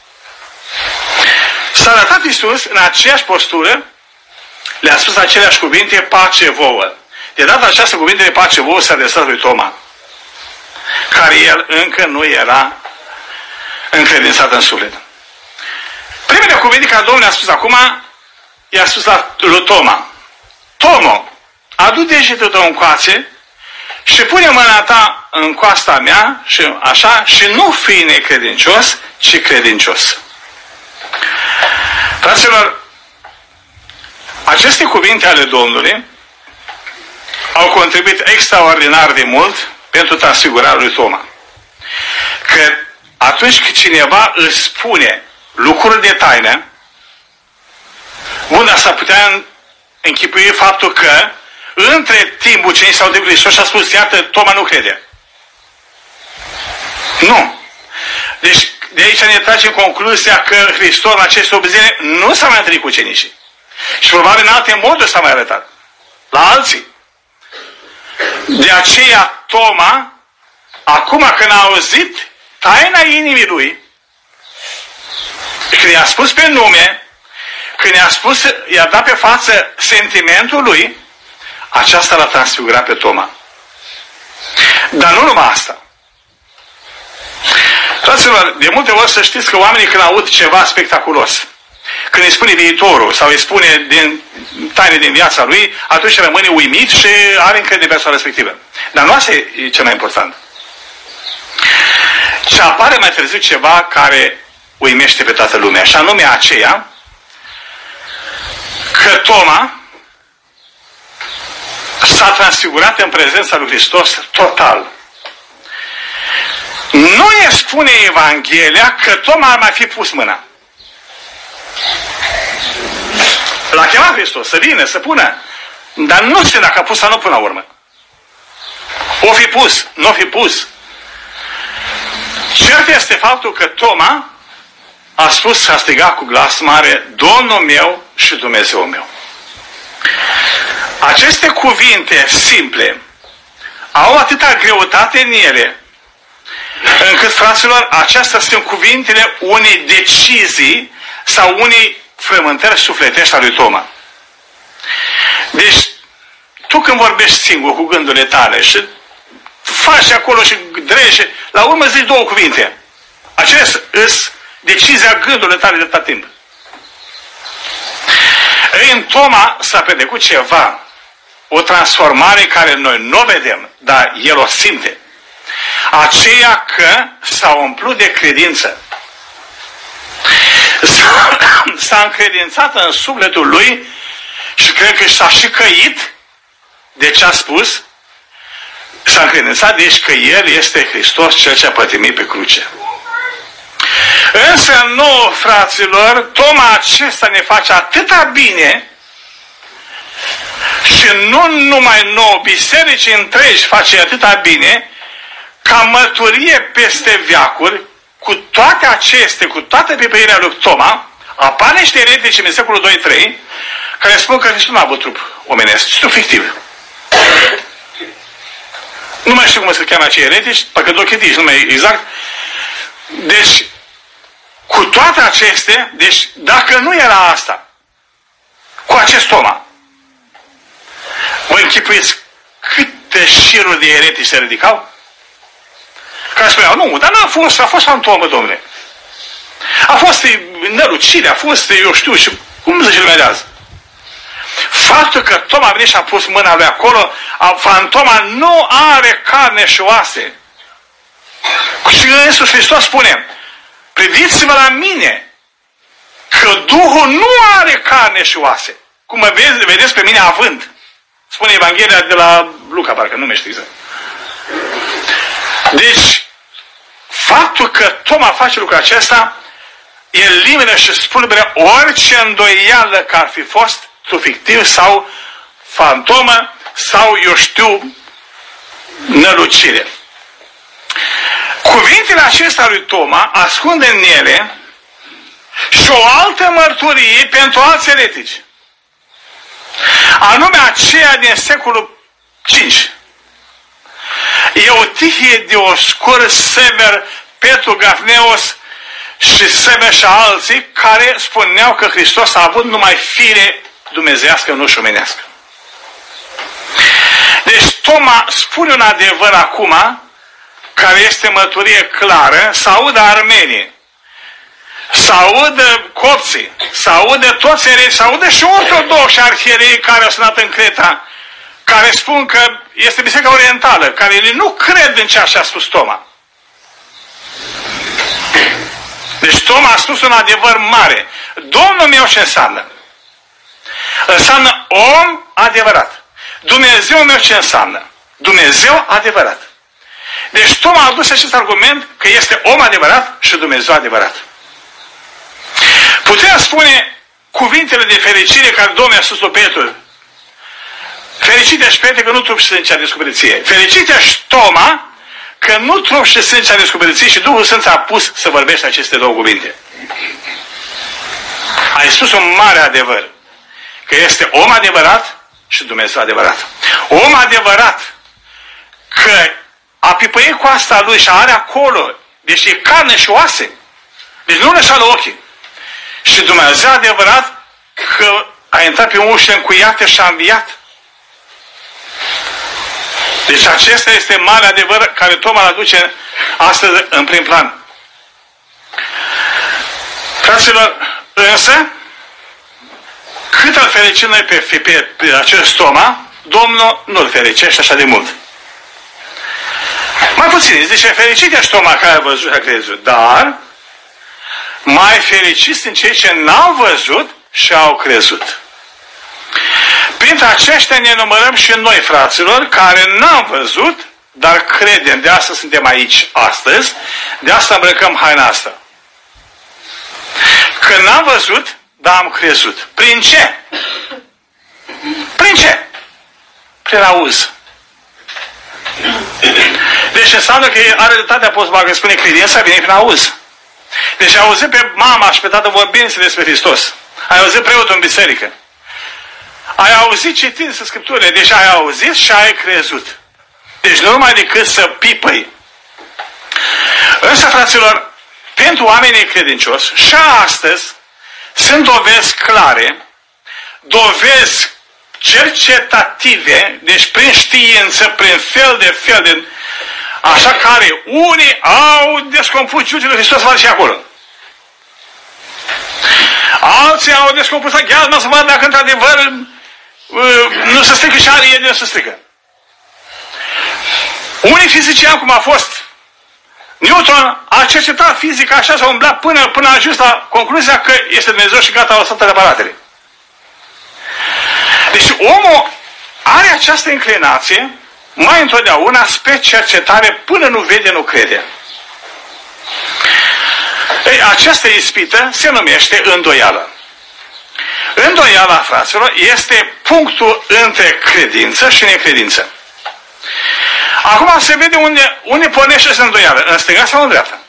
S-a arătat Iisus în aceeași postură, le-a spus aceleași cuvinte, pace vouă. De data această cuvinte de pace vouă s-a adresat lui Toma, care el încă nu era încredințat în suflet. Primele cuvinte care Domnul le-a spus acum, i-a spus la lui Toma: Tomo, adu degetul tău în coace și pune mâna ta în coasta mea și așa, și nu fii necredincios, ci credincios. Fraților, aceste cuvinte ale Domnului au contribuit extraordinar de mult pentru transfigurarea lui Toma. Că atunci când cineva îți spune lucruri de taină, bun, dar s-ar putea închipui faptul că între timp ucenicii s-au întâlnit Iisus și a spus: iată, Toma nu crede. Nu. Deci de aici ne tragem concluzia că Hristos în aceste opt zile nu s-a mai întâlnit cu ucenicii. Și probabil în alte moduri s-a mai arătat. La alții. De aceea Toma, acum când a auzit taina inimii lui, când i-a spus pe nume, când i-a spus, i-a dat pe față sentimentul lui, aceasta l-a transfigurat pe Toma. Dar nu numai asta. Fraților, de multe ori să știți că oamenii când aud ceva spectaculos, când îi spune viitorul sau îi spune din taine din viața lui, atunci rămâne uimit și are încredere de persoana respectivă. Dar nu asta e cel mai important. Ce apare mai târziu ceva care uimește pe toată lumea, și anume aceea că Toma s-a transfigurat în prezența lui Hristos total. Nu ne spune Evanghelia că Toma ar mai fi pus mâna. L-a chemat Hristos să vină, să pună. Dar nu știu dacă a pus sau nu până la urmă. O fi pus, nu o fi pus. Cert este faptul că Toma a spus și a strigat cu glas mare: Domnul meu și Dumnezeu meu. Aceste cuvinte simple au atâta greutate în ele, încât, fraților, acestea sunt cuvintele unei decizii sau unei frământări sufletești a lui Toma. Deci, tu când vorbești singur cu gândurile tale și faci acolo și drești, la urmă zici două cuvinte. Acestea îs decizia gândurilor tale de tot timp. În Toma s-a petrecut ceva, o transformare care noi nu o vedem, dar el o simte. Aceea că s-a umplut de credință. S-a încredințat în sufletul lui și cred că s-a și căit de ce a spus. S-a încredințat deci că El este Hristos, Cel ce a pătimit pe cruce. Însă nouă, fraților, Toma acesta ne face atâta bine și nu numai nouă, bisericii întregi face atâta bine, ca mărturie peste veacuri, cu toate acestea, cu toată pipăirea lui Toma, apar niște eretici în secolul doi trei, care spun că Hristos nu a avut trup omenesc, ci trup fictiv. Nu mai știu cum se cheamă acei eretici, păcădochetici, nu mai exact. Deci, cu toate acestea, deci, dacă nu era asta, cu acest Toma, vă închipuiți câte șiruri de eretici se ridicau? Care spuneau, nu, dar n-a fost, a fost fantomă, domnule. A fost nălucire, a fost, eu știu, și cum zice lumea de azi? Faptul că Toma a venit și a pus mâna lui acolo, fantoma nu are carne și oase. Și însuși Hristos spune, priviți-vă la mine, că Duhul nu are carne și oase. Cum mă vezi, vedeți pe mine având. Spune Evanghelia de la Luca, parcă nu mi-e știți. Deci, faptul că Toma face lucrul acesta, elimină și spulberă orice îndoială că ar fi fost fictiv sau fantomă sau, eu știu, nălucire. Cuvintele acestea lui Toma ascund în ele și o altă mărturie pentru alți eretici. Anume aceea din secolul cinci. Eutihie, Dioscur, Sever, Petru Gafneos și Sever și alții care spuneau că Hristos a avut numai fire dumnezeiască, nu și omenească. Deci Toma spune un adevăr acum, care este mărturie clară, să audă armenii, să audă copții, să audă toți erei, să audă și ortodoxi arhierei care au sunat în Creta, care spun că este biserica orientală, care nu cred în ceea ce a spus Toma. Deci Toma a spus un adevăr mare. Domnul meu ce înseamnă? Înseamnă om adevărat. Dumnezeu meu ce înseamnă? Dumnezeu adevărat. Deci Toma a adus acest argument că este om adevărat și Dumnezeu adevărat. Putem spune cuvintele de fericire care Domnul a spus lui Petru. Fericite și Petru că nu trup și sânge a descoperit ție. Fericite și Toma că nu trup și sânge a descoperit ție și Duhul Sfânt a pus să vorbești aceste două cuvinte. Ai spus un mare adevăr. Că este om adevărat și Dumnezeu adevărat. Om adevărat că a pipăit coasta lui și are acolo, deci e carne și oase. Deci nu lăsa la ochii. Și Dumnezeu adevărat că a intrat pe ușă încuiată și a înviat. Deci acesta este mare adevăr care Toma îl aduce astăzi în prim plan. Fraților, însă, cât îl fericim noi pe, pe, pe acest Toma, Domnul nu îl fericește așa de mult. Mai puțin, zice, fericit ești Toma care a văzut și a crezut, dar mai fericiți sunt cei ce n-au văzut și au crezut. Printre aceștia ne numărăm și noi, fraților, care n-am văzut, dar credem. De asta suntem aici astăzi, de asta îmbrăcăm haina asta. Că n-am văzut, dar am crezut. Prin ce? Prin ce? Prin auz. Deci înseamnă că are dreptate apostolul că spune credința vine prin auz. Deci ai auzit pe mama și pe tatăl vorbind despre Hristos. Ai auzit preotul în biserică. Ai auzit citind Scripturile. Deci ai auzit și ai crezut. Deci nu numai decât să pipăi. Însă, fraților, pentru oamenii credincioși, și astăzi sunt dovezi clare, dovezi cercetative, deci prin știință, prin fel de fel de... Așa care unii au descompus ciuciul lui Hristos să vadă și acolo. Alții au descompus gheazma să vadă dacă într-adevăr nu se strică și arie de nu se strică. Unii fizicieni, cum a fost Newton, a cercetat fizica așa, s-a umblat până, până a ajuns la concluzia că este Dumnezeu și gata, a lăsat aparatele. Deci omul are această inclinație mai întotdeauna spre cercetare până nu vede, nu crede. Ei, această ispită se numește îndoială. Îndoiala, fraților, este punctul între credință și necredință. Acum se vede unde, unde pornește să îndoială, în stânga sau în dreapta.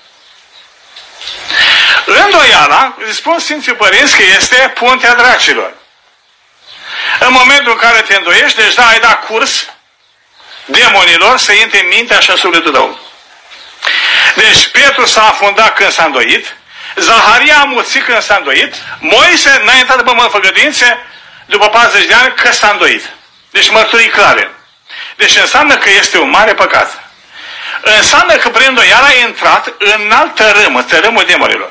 Îndoiala, spun Sfinții Părinți că este puntea dracilor. În momentul în care te îndoiești, deja ai dat curs demonilor să intre în mintea și în sufletul tău. Deci Petru s-a afundat când s-a îndoit, Zaharia a muțit când s-a îndoit, Moise n-a intrat după măfăgăduințe după patruzeci de ani că s-a îndoit. Deci mărturii clare. Deci înseamnă că este un mare păcat. Înseamnă că prin îndoială a intrat în alt tărâm, tărâmul demonilor.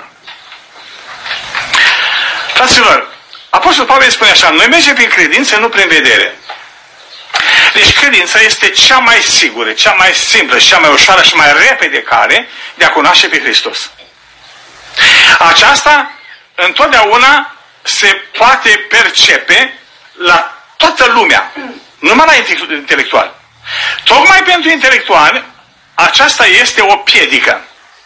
Fraților, Apostolul Pavel spune așa, noi mergem prin credință, nu prin vedere. Deci credința este cea mai sigură, cea mai simplă, cea mai ușoară și mai repede cale de a cunoaște pe Hristos. Aceasta întotdeauna se poate percepe la toată lumea, numai la intelectual. Tocmai pentru intelectual, aceasta este o piedică.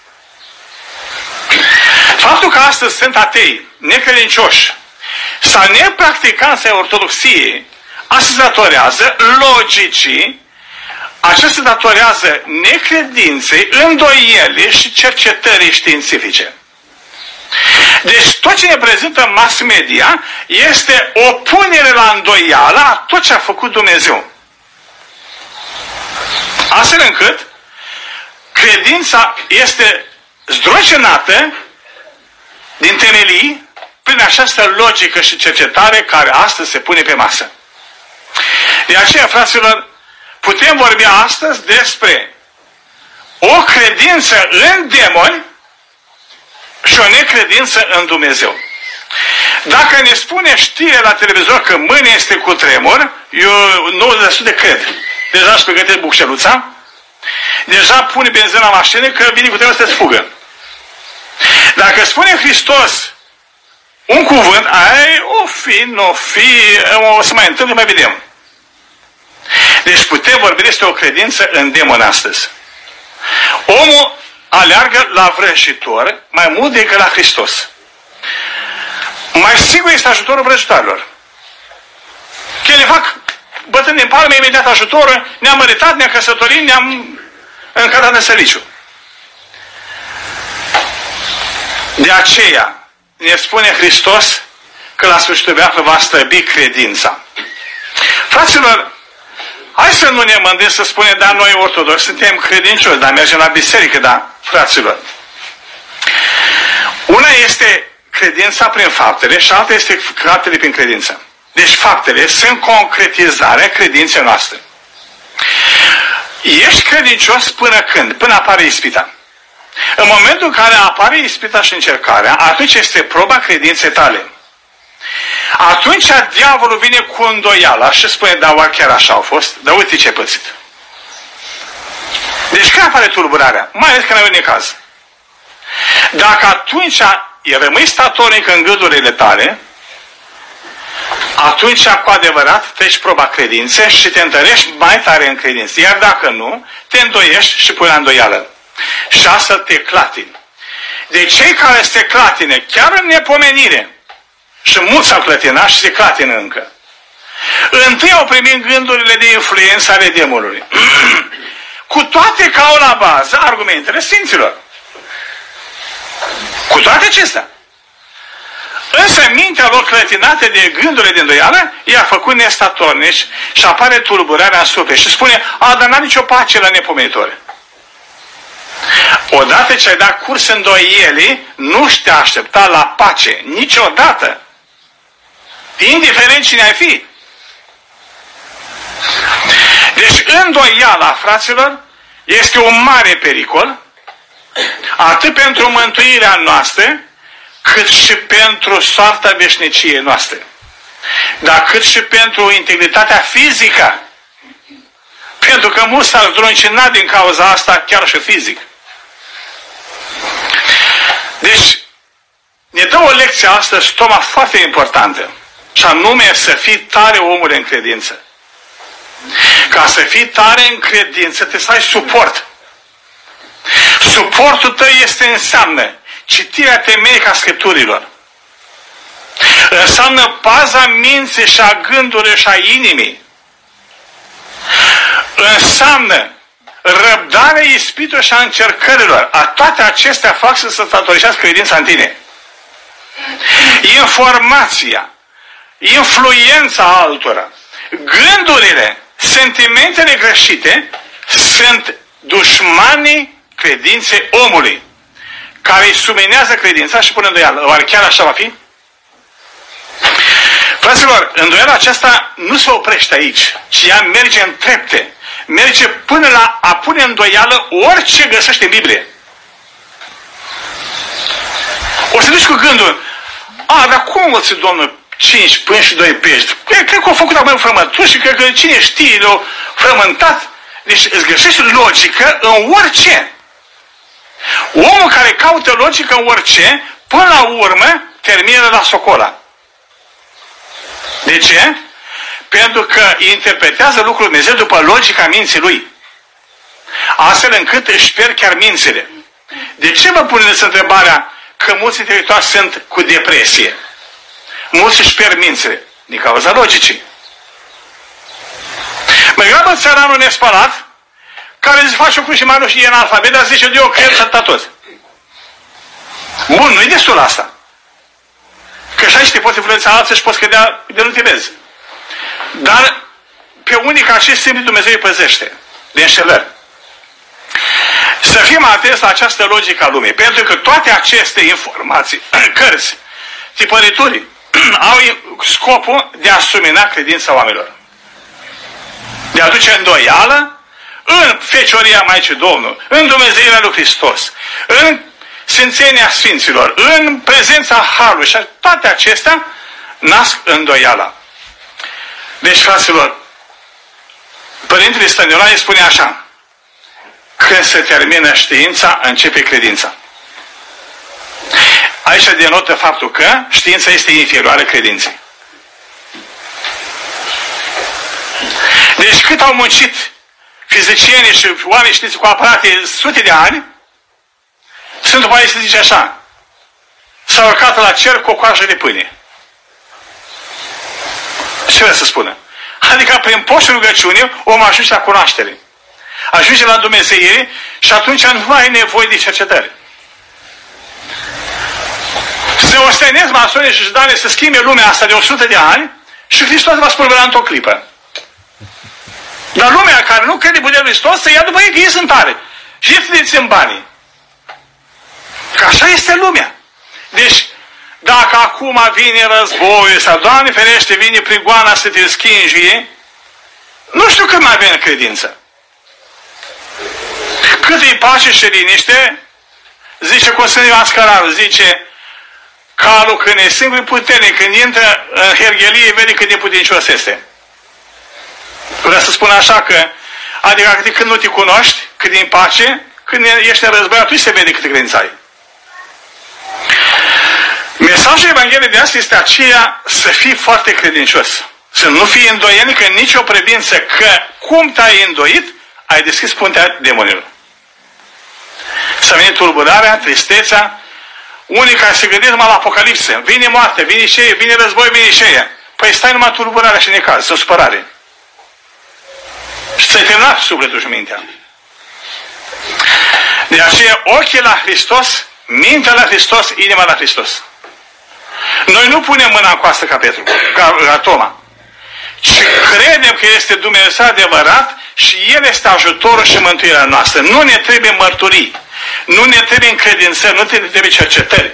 Faptul că astăzi sunt atei, necredincioși sau nepracticanți ai ortodoxiei, asta se datorează logicii, aceasta se datorează necredinței, îndoielii și cercetării științifice. Deci tot ce ne prezintă mass media este o punere la îndoială a tot ce a făcut Dumnezeu. Astfel încât credința este zdrocenată din temelii prin această logică și cercetare care astăzi se pune pe masă. De aceea, fraților, putem vorbi astăzi despre o credință în demoni și o necredință în Dumnezeu. Dacă ne spune știre la televizor că mâine este cu tremur, eu nouăzeci la sută cred. Deja își pregătește bucșeluța, deja pune benzină la mașină că vine cu tremur să-ți fugă. Dacă spune Hristos un cuvânt, ai, o fi, nu fi, o să mai întâmple, mai vedem. Deci putem vorbi despre o credință în demon astăzi. Omul aleargă la vrăjitor mai mult decât la Hristos. Mai sigur este ajutorul vrăjitorilor. Că le fac bătând din palme imediat ajutorul, ne-am măritat, ne-am căsătorit, ne-am încadrat în săriciu. De aceea ne spune Hristos că la sfârșitul veacului va slăbi credința. Fraților, hai să nu ne mândrim să spunem, dar noi ortodoxi suntem credincioși, dar mergem la biserică, da, fraților. Una este credința prin faptele și alta este faptele prin credință. Deci faptele sunt concretizarea credinței noastre. Ești credincios până când? Până apare ispita. În momentul în care apare ispita și încercarea, atunci este proba credinței tale. Atunci diavolul vine cu îndoiala și spune, da, oare chiar așa au fost? Dar uite ce ai pățit. Deci când apare tulburarea? Mai ales când ai un necaz. Dacă atunci rămâi statornic în gândurile tale, atunci cu adevărat treci proba credinței și te întărești mai tare în credință. Iar dacă nu, te îndoiești și pui la îndoială. Și astfel te clatini. De cei care se clatine, chiar în nepomenire, și mulți s-au clătinat și se clatină încă, întâi au primit gândurile de influență ale demonului. Cu toate că au la bază argumentele sfinților. Cu toate acestea. Însă mintea lor clătinată de gândurile de îndoială i-a făcut nestatornici și apare tulburarea în suflet și spune, a, dar n-a nicio pace la nepomenitori. Odată ce ai dat curs îndoielii, nu te aștepta la pace. Niciodată. Indiferent cine ai fi. îndoiala, fraților, este un mare pericol, atât pentru mântuirea noastră, cât și pentru soarta veșniciei noastre, dar cât și pentru integritatea fizică, pentru că mulți s-ar zdruncina din cauza asta, chiar și fizic. Deci, ne dă o lecție astăzi, Toma, foarte importantă, și anume să fii tare, omule, în credință. Ca să fii tare în credință, trebuie să ai suport. Suportul tău este înseamnă citirea temeică a Scripturilor. Înseamnă paza minții și a gândurilor și a inimii. Înseamnă răbdarea ispitelor și a încercărilor. A toate acestea fac să se statorizească credința în tine. Informația, influența altora, gândurile, sentimentele greșite sunt dușmanii credinței omului, care îi suminează credința și pune îndoială. Oare chiar așa va fi? Fraților, îndoiala aceasta nu se oprește aici, ci ea merge în trepte. Merge până la a pune îndoială orice găsește în Biblie. O să duci cu gândul, a, dar cum o ți Domnul cinci până și doi pești? Cred că au făcut acum frămături și cred că cine știe le-au frământat. Deci îți găsești logică în orice. Omul care caută logică în orice, până la urmă, termină la socola. De ce? Pentru că interpretează lucrul Dumnezeu după logica minții lui. Astfel încât își pierd chiar mințile. De ce vă puneți întrebarea că mulți intelectuali sunt cu depresie? Mulți își pierd mințile din cauza logicii. Mai grabă țăranul nespălat, care îți face o cruce mai și e în alfabet, dar zice, eu cred să tot. Bun, nu-i destul asta. Că și aici te poți influența alții și poți credea de nu te vezi. Dar pe unii ca acest simplu Dumnezeu îi păzește de înșelări. Să fim atenți la această logică a lumii, pentru că toate aceste informații, cărți, tipărituri, au scopul de a sumina credința oamenilor. De a aduce îndoială în fecioria Maicii Domnului, în Dumnezeirea lui Hristos, în sfințenia Sfinților, în prezența Harului și toate acestea nasc îndoiala. Deci, fraților, Părintele Stăniloae spune așa: când se termină știința, începe credința. Aici denotă faptul că știința este inferioară credinței. Deci cât au muncit fizicienii și oamenii știți cu aparate sute de ani, sunt după aia se zice așa: s-au urcat la cer cu o coajă de pâine. Ce vreau să spună? Adică prin poștul rugăciunii omul ajunge la cunoaștere. Ajunge la Dumnezeire și atunci nu ai nevoie de cercetări. Se ostenesc masorii și judane să schimbe lumea asta de o sută de ani și Hristos va spulbera într-o clipă. Dar lumea care nu crede puterea lui Hristos să ia după ei că ei sunt tare. Și ei țineți în banii. Că așa este lumea. Deci, dacă acum vine războiul sau, Doamne ferește, vine prigoana să te schingie, nu știu cât mai avem credință. Cât e pace și liniște, zice Constantin Ioan Scăraru, zice, calul când e singur puternic, când intră în herghelie, vede cât de putincios este. Vreau să spun așa că, adică când nu te cunoști, când e în pace, când ești în război, atunci se vede cât credință ai. Mesajul Evangheliei de astăzi este aceea să fii foarte credincios. Să nu fii îndoielnic în nicio privință, că cum te-ai îndoit, ai deschis puntea demonilor. Să vine tulburarea, tristețea, unii care se gândesc numai la Apocalipsă, vine moarte, vine șeie, vine război, vine șeie. Păi stai numai tulburarea și necaz, sunt supărare. Și ți-ai terminat sufletul și mintea. De aceea, ochii la Hristos, mintea la Hristos, inima la Hristos. Noi nu punem mâna în coastă ca Petru, ca, ca Toma, ci credem că este Dumnezeu adevărat și El este ajutorul și mântuirea noastră. Nu ne trebuie mărturii, nu ne trebuie încredințări, nu ne trebuie cercetări.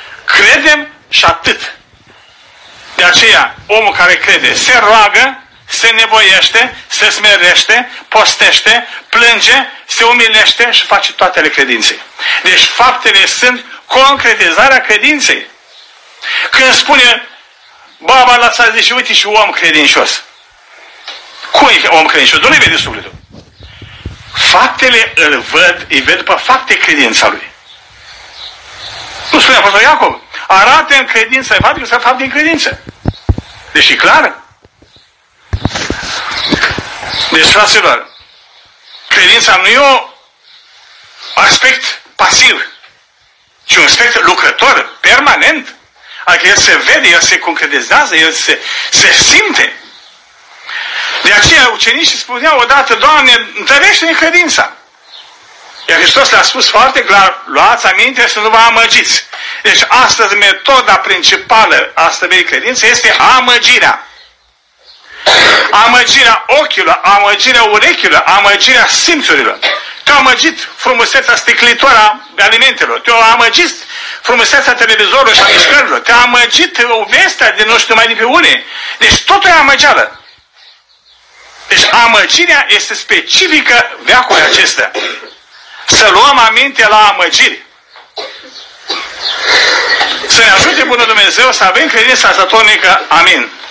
Credem și atât. De aceea, omul care crede se roagă, se nevoiește, se smerește, postește, plânge, se umilește și face toate credinței. Deci faptele sunt concretizarea credinței. Când spune baba la țară, zice, uite și om credincios. Cum e om credincios? Nu-i vede sufletul. Faptele îl văd, îi văd pe fapte credința lui. Nu spune Apostolul Iacov. Arată în credință fapte că sunt fapte în credință. Deci e clar? Deci, fraților, credința nu e un aspect pasiv, ci un aspect lucrător, permanent. Adică el se vede, el se concretizează, el se, se simte. De aceea ucenicii spuneau odată, Doamne, întărește-ne credința. Iar Hristos le-a spus foarte clar, luați aminte să nu vă amăgiți. Deci astăzi metoda principală a stăvilii credinței este amăgirea. Amăgirea ochilor, amăgirea urechilor, amăgirea simțurilor. Te-a amăgit frumusețea sticlitoare a alimentelor, te-a amăgit frumusețea televizorului și a mișcărilor, te-a amăgit vestea de nu știu mai de pe unde. Deci totul e amăgeală. Deci amăgirea este specifică veacului acesta. Să luăm aminte la amăgiri. Să ne ajute Bunul Dumnezeu să avem credința statornică. Amin.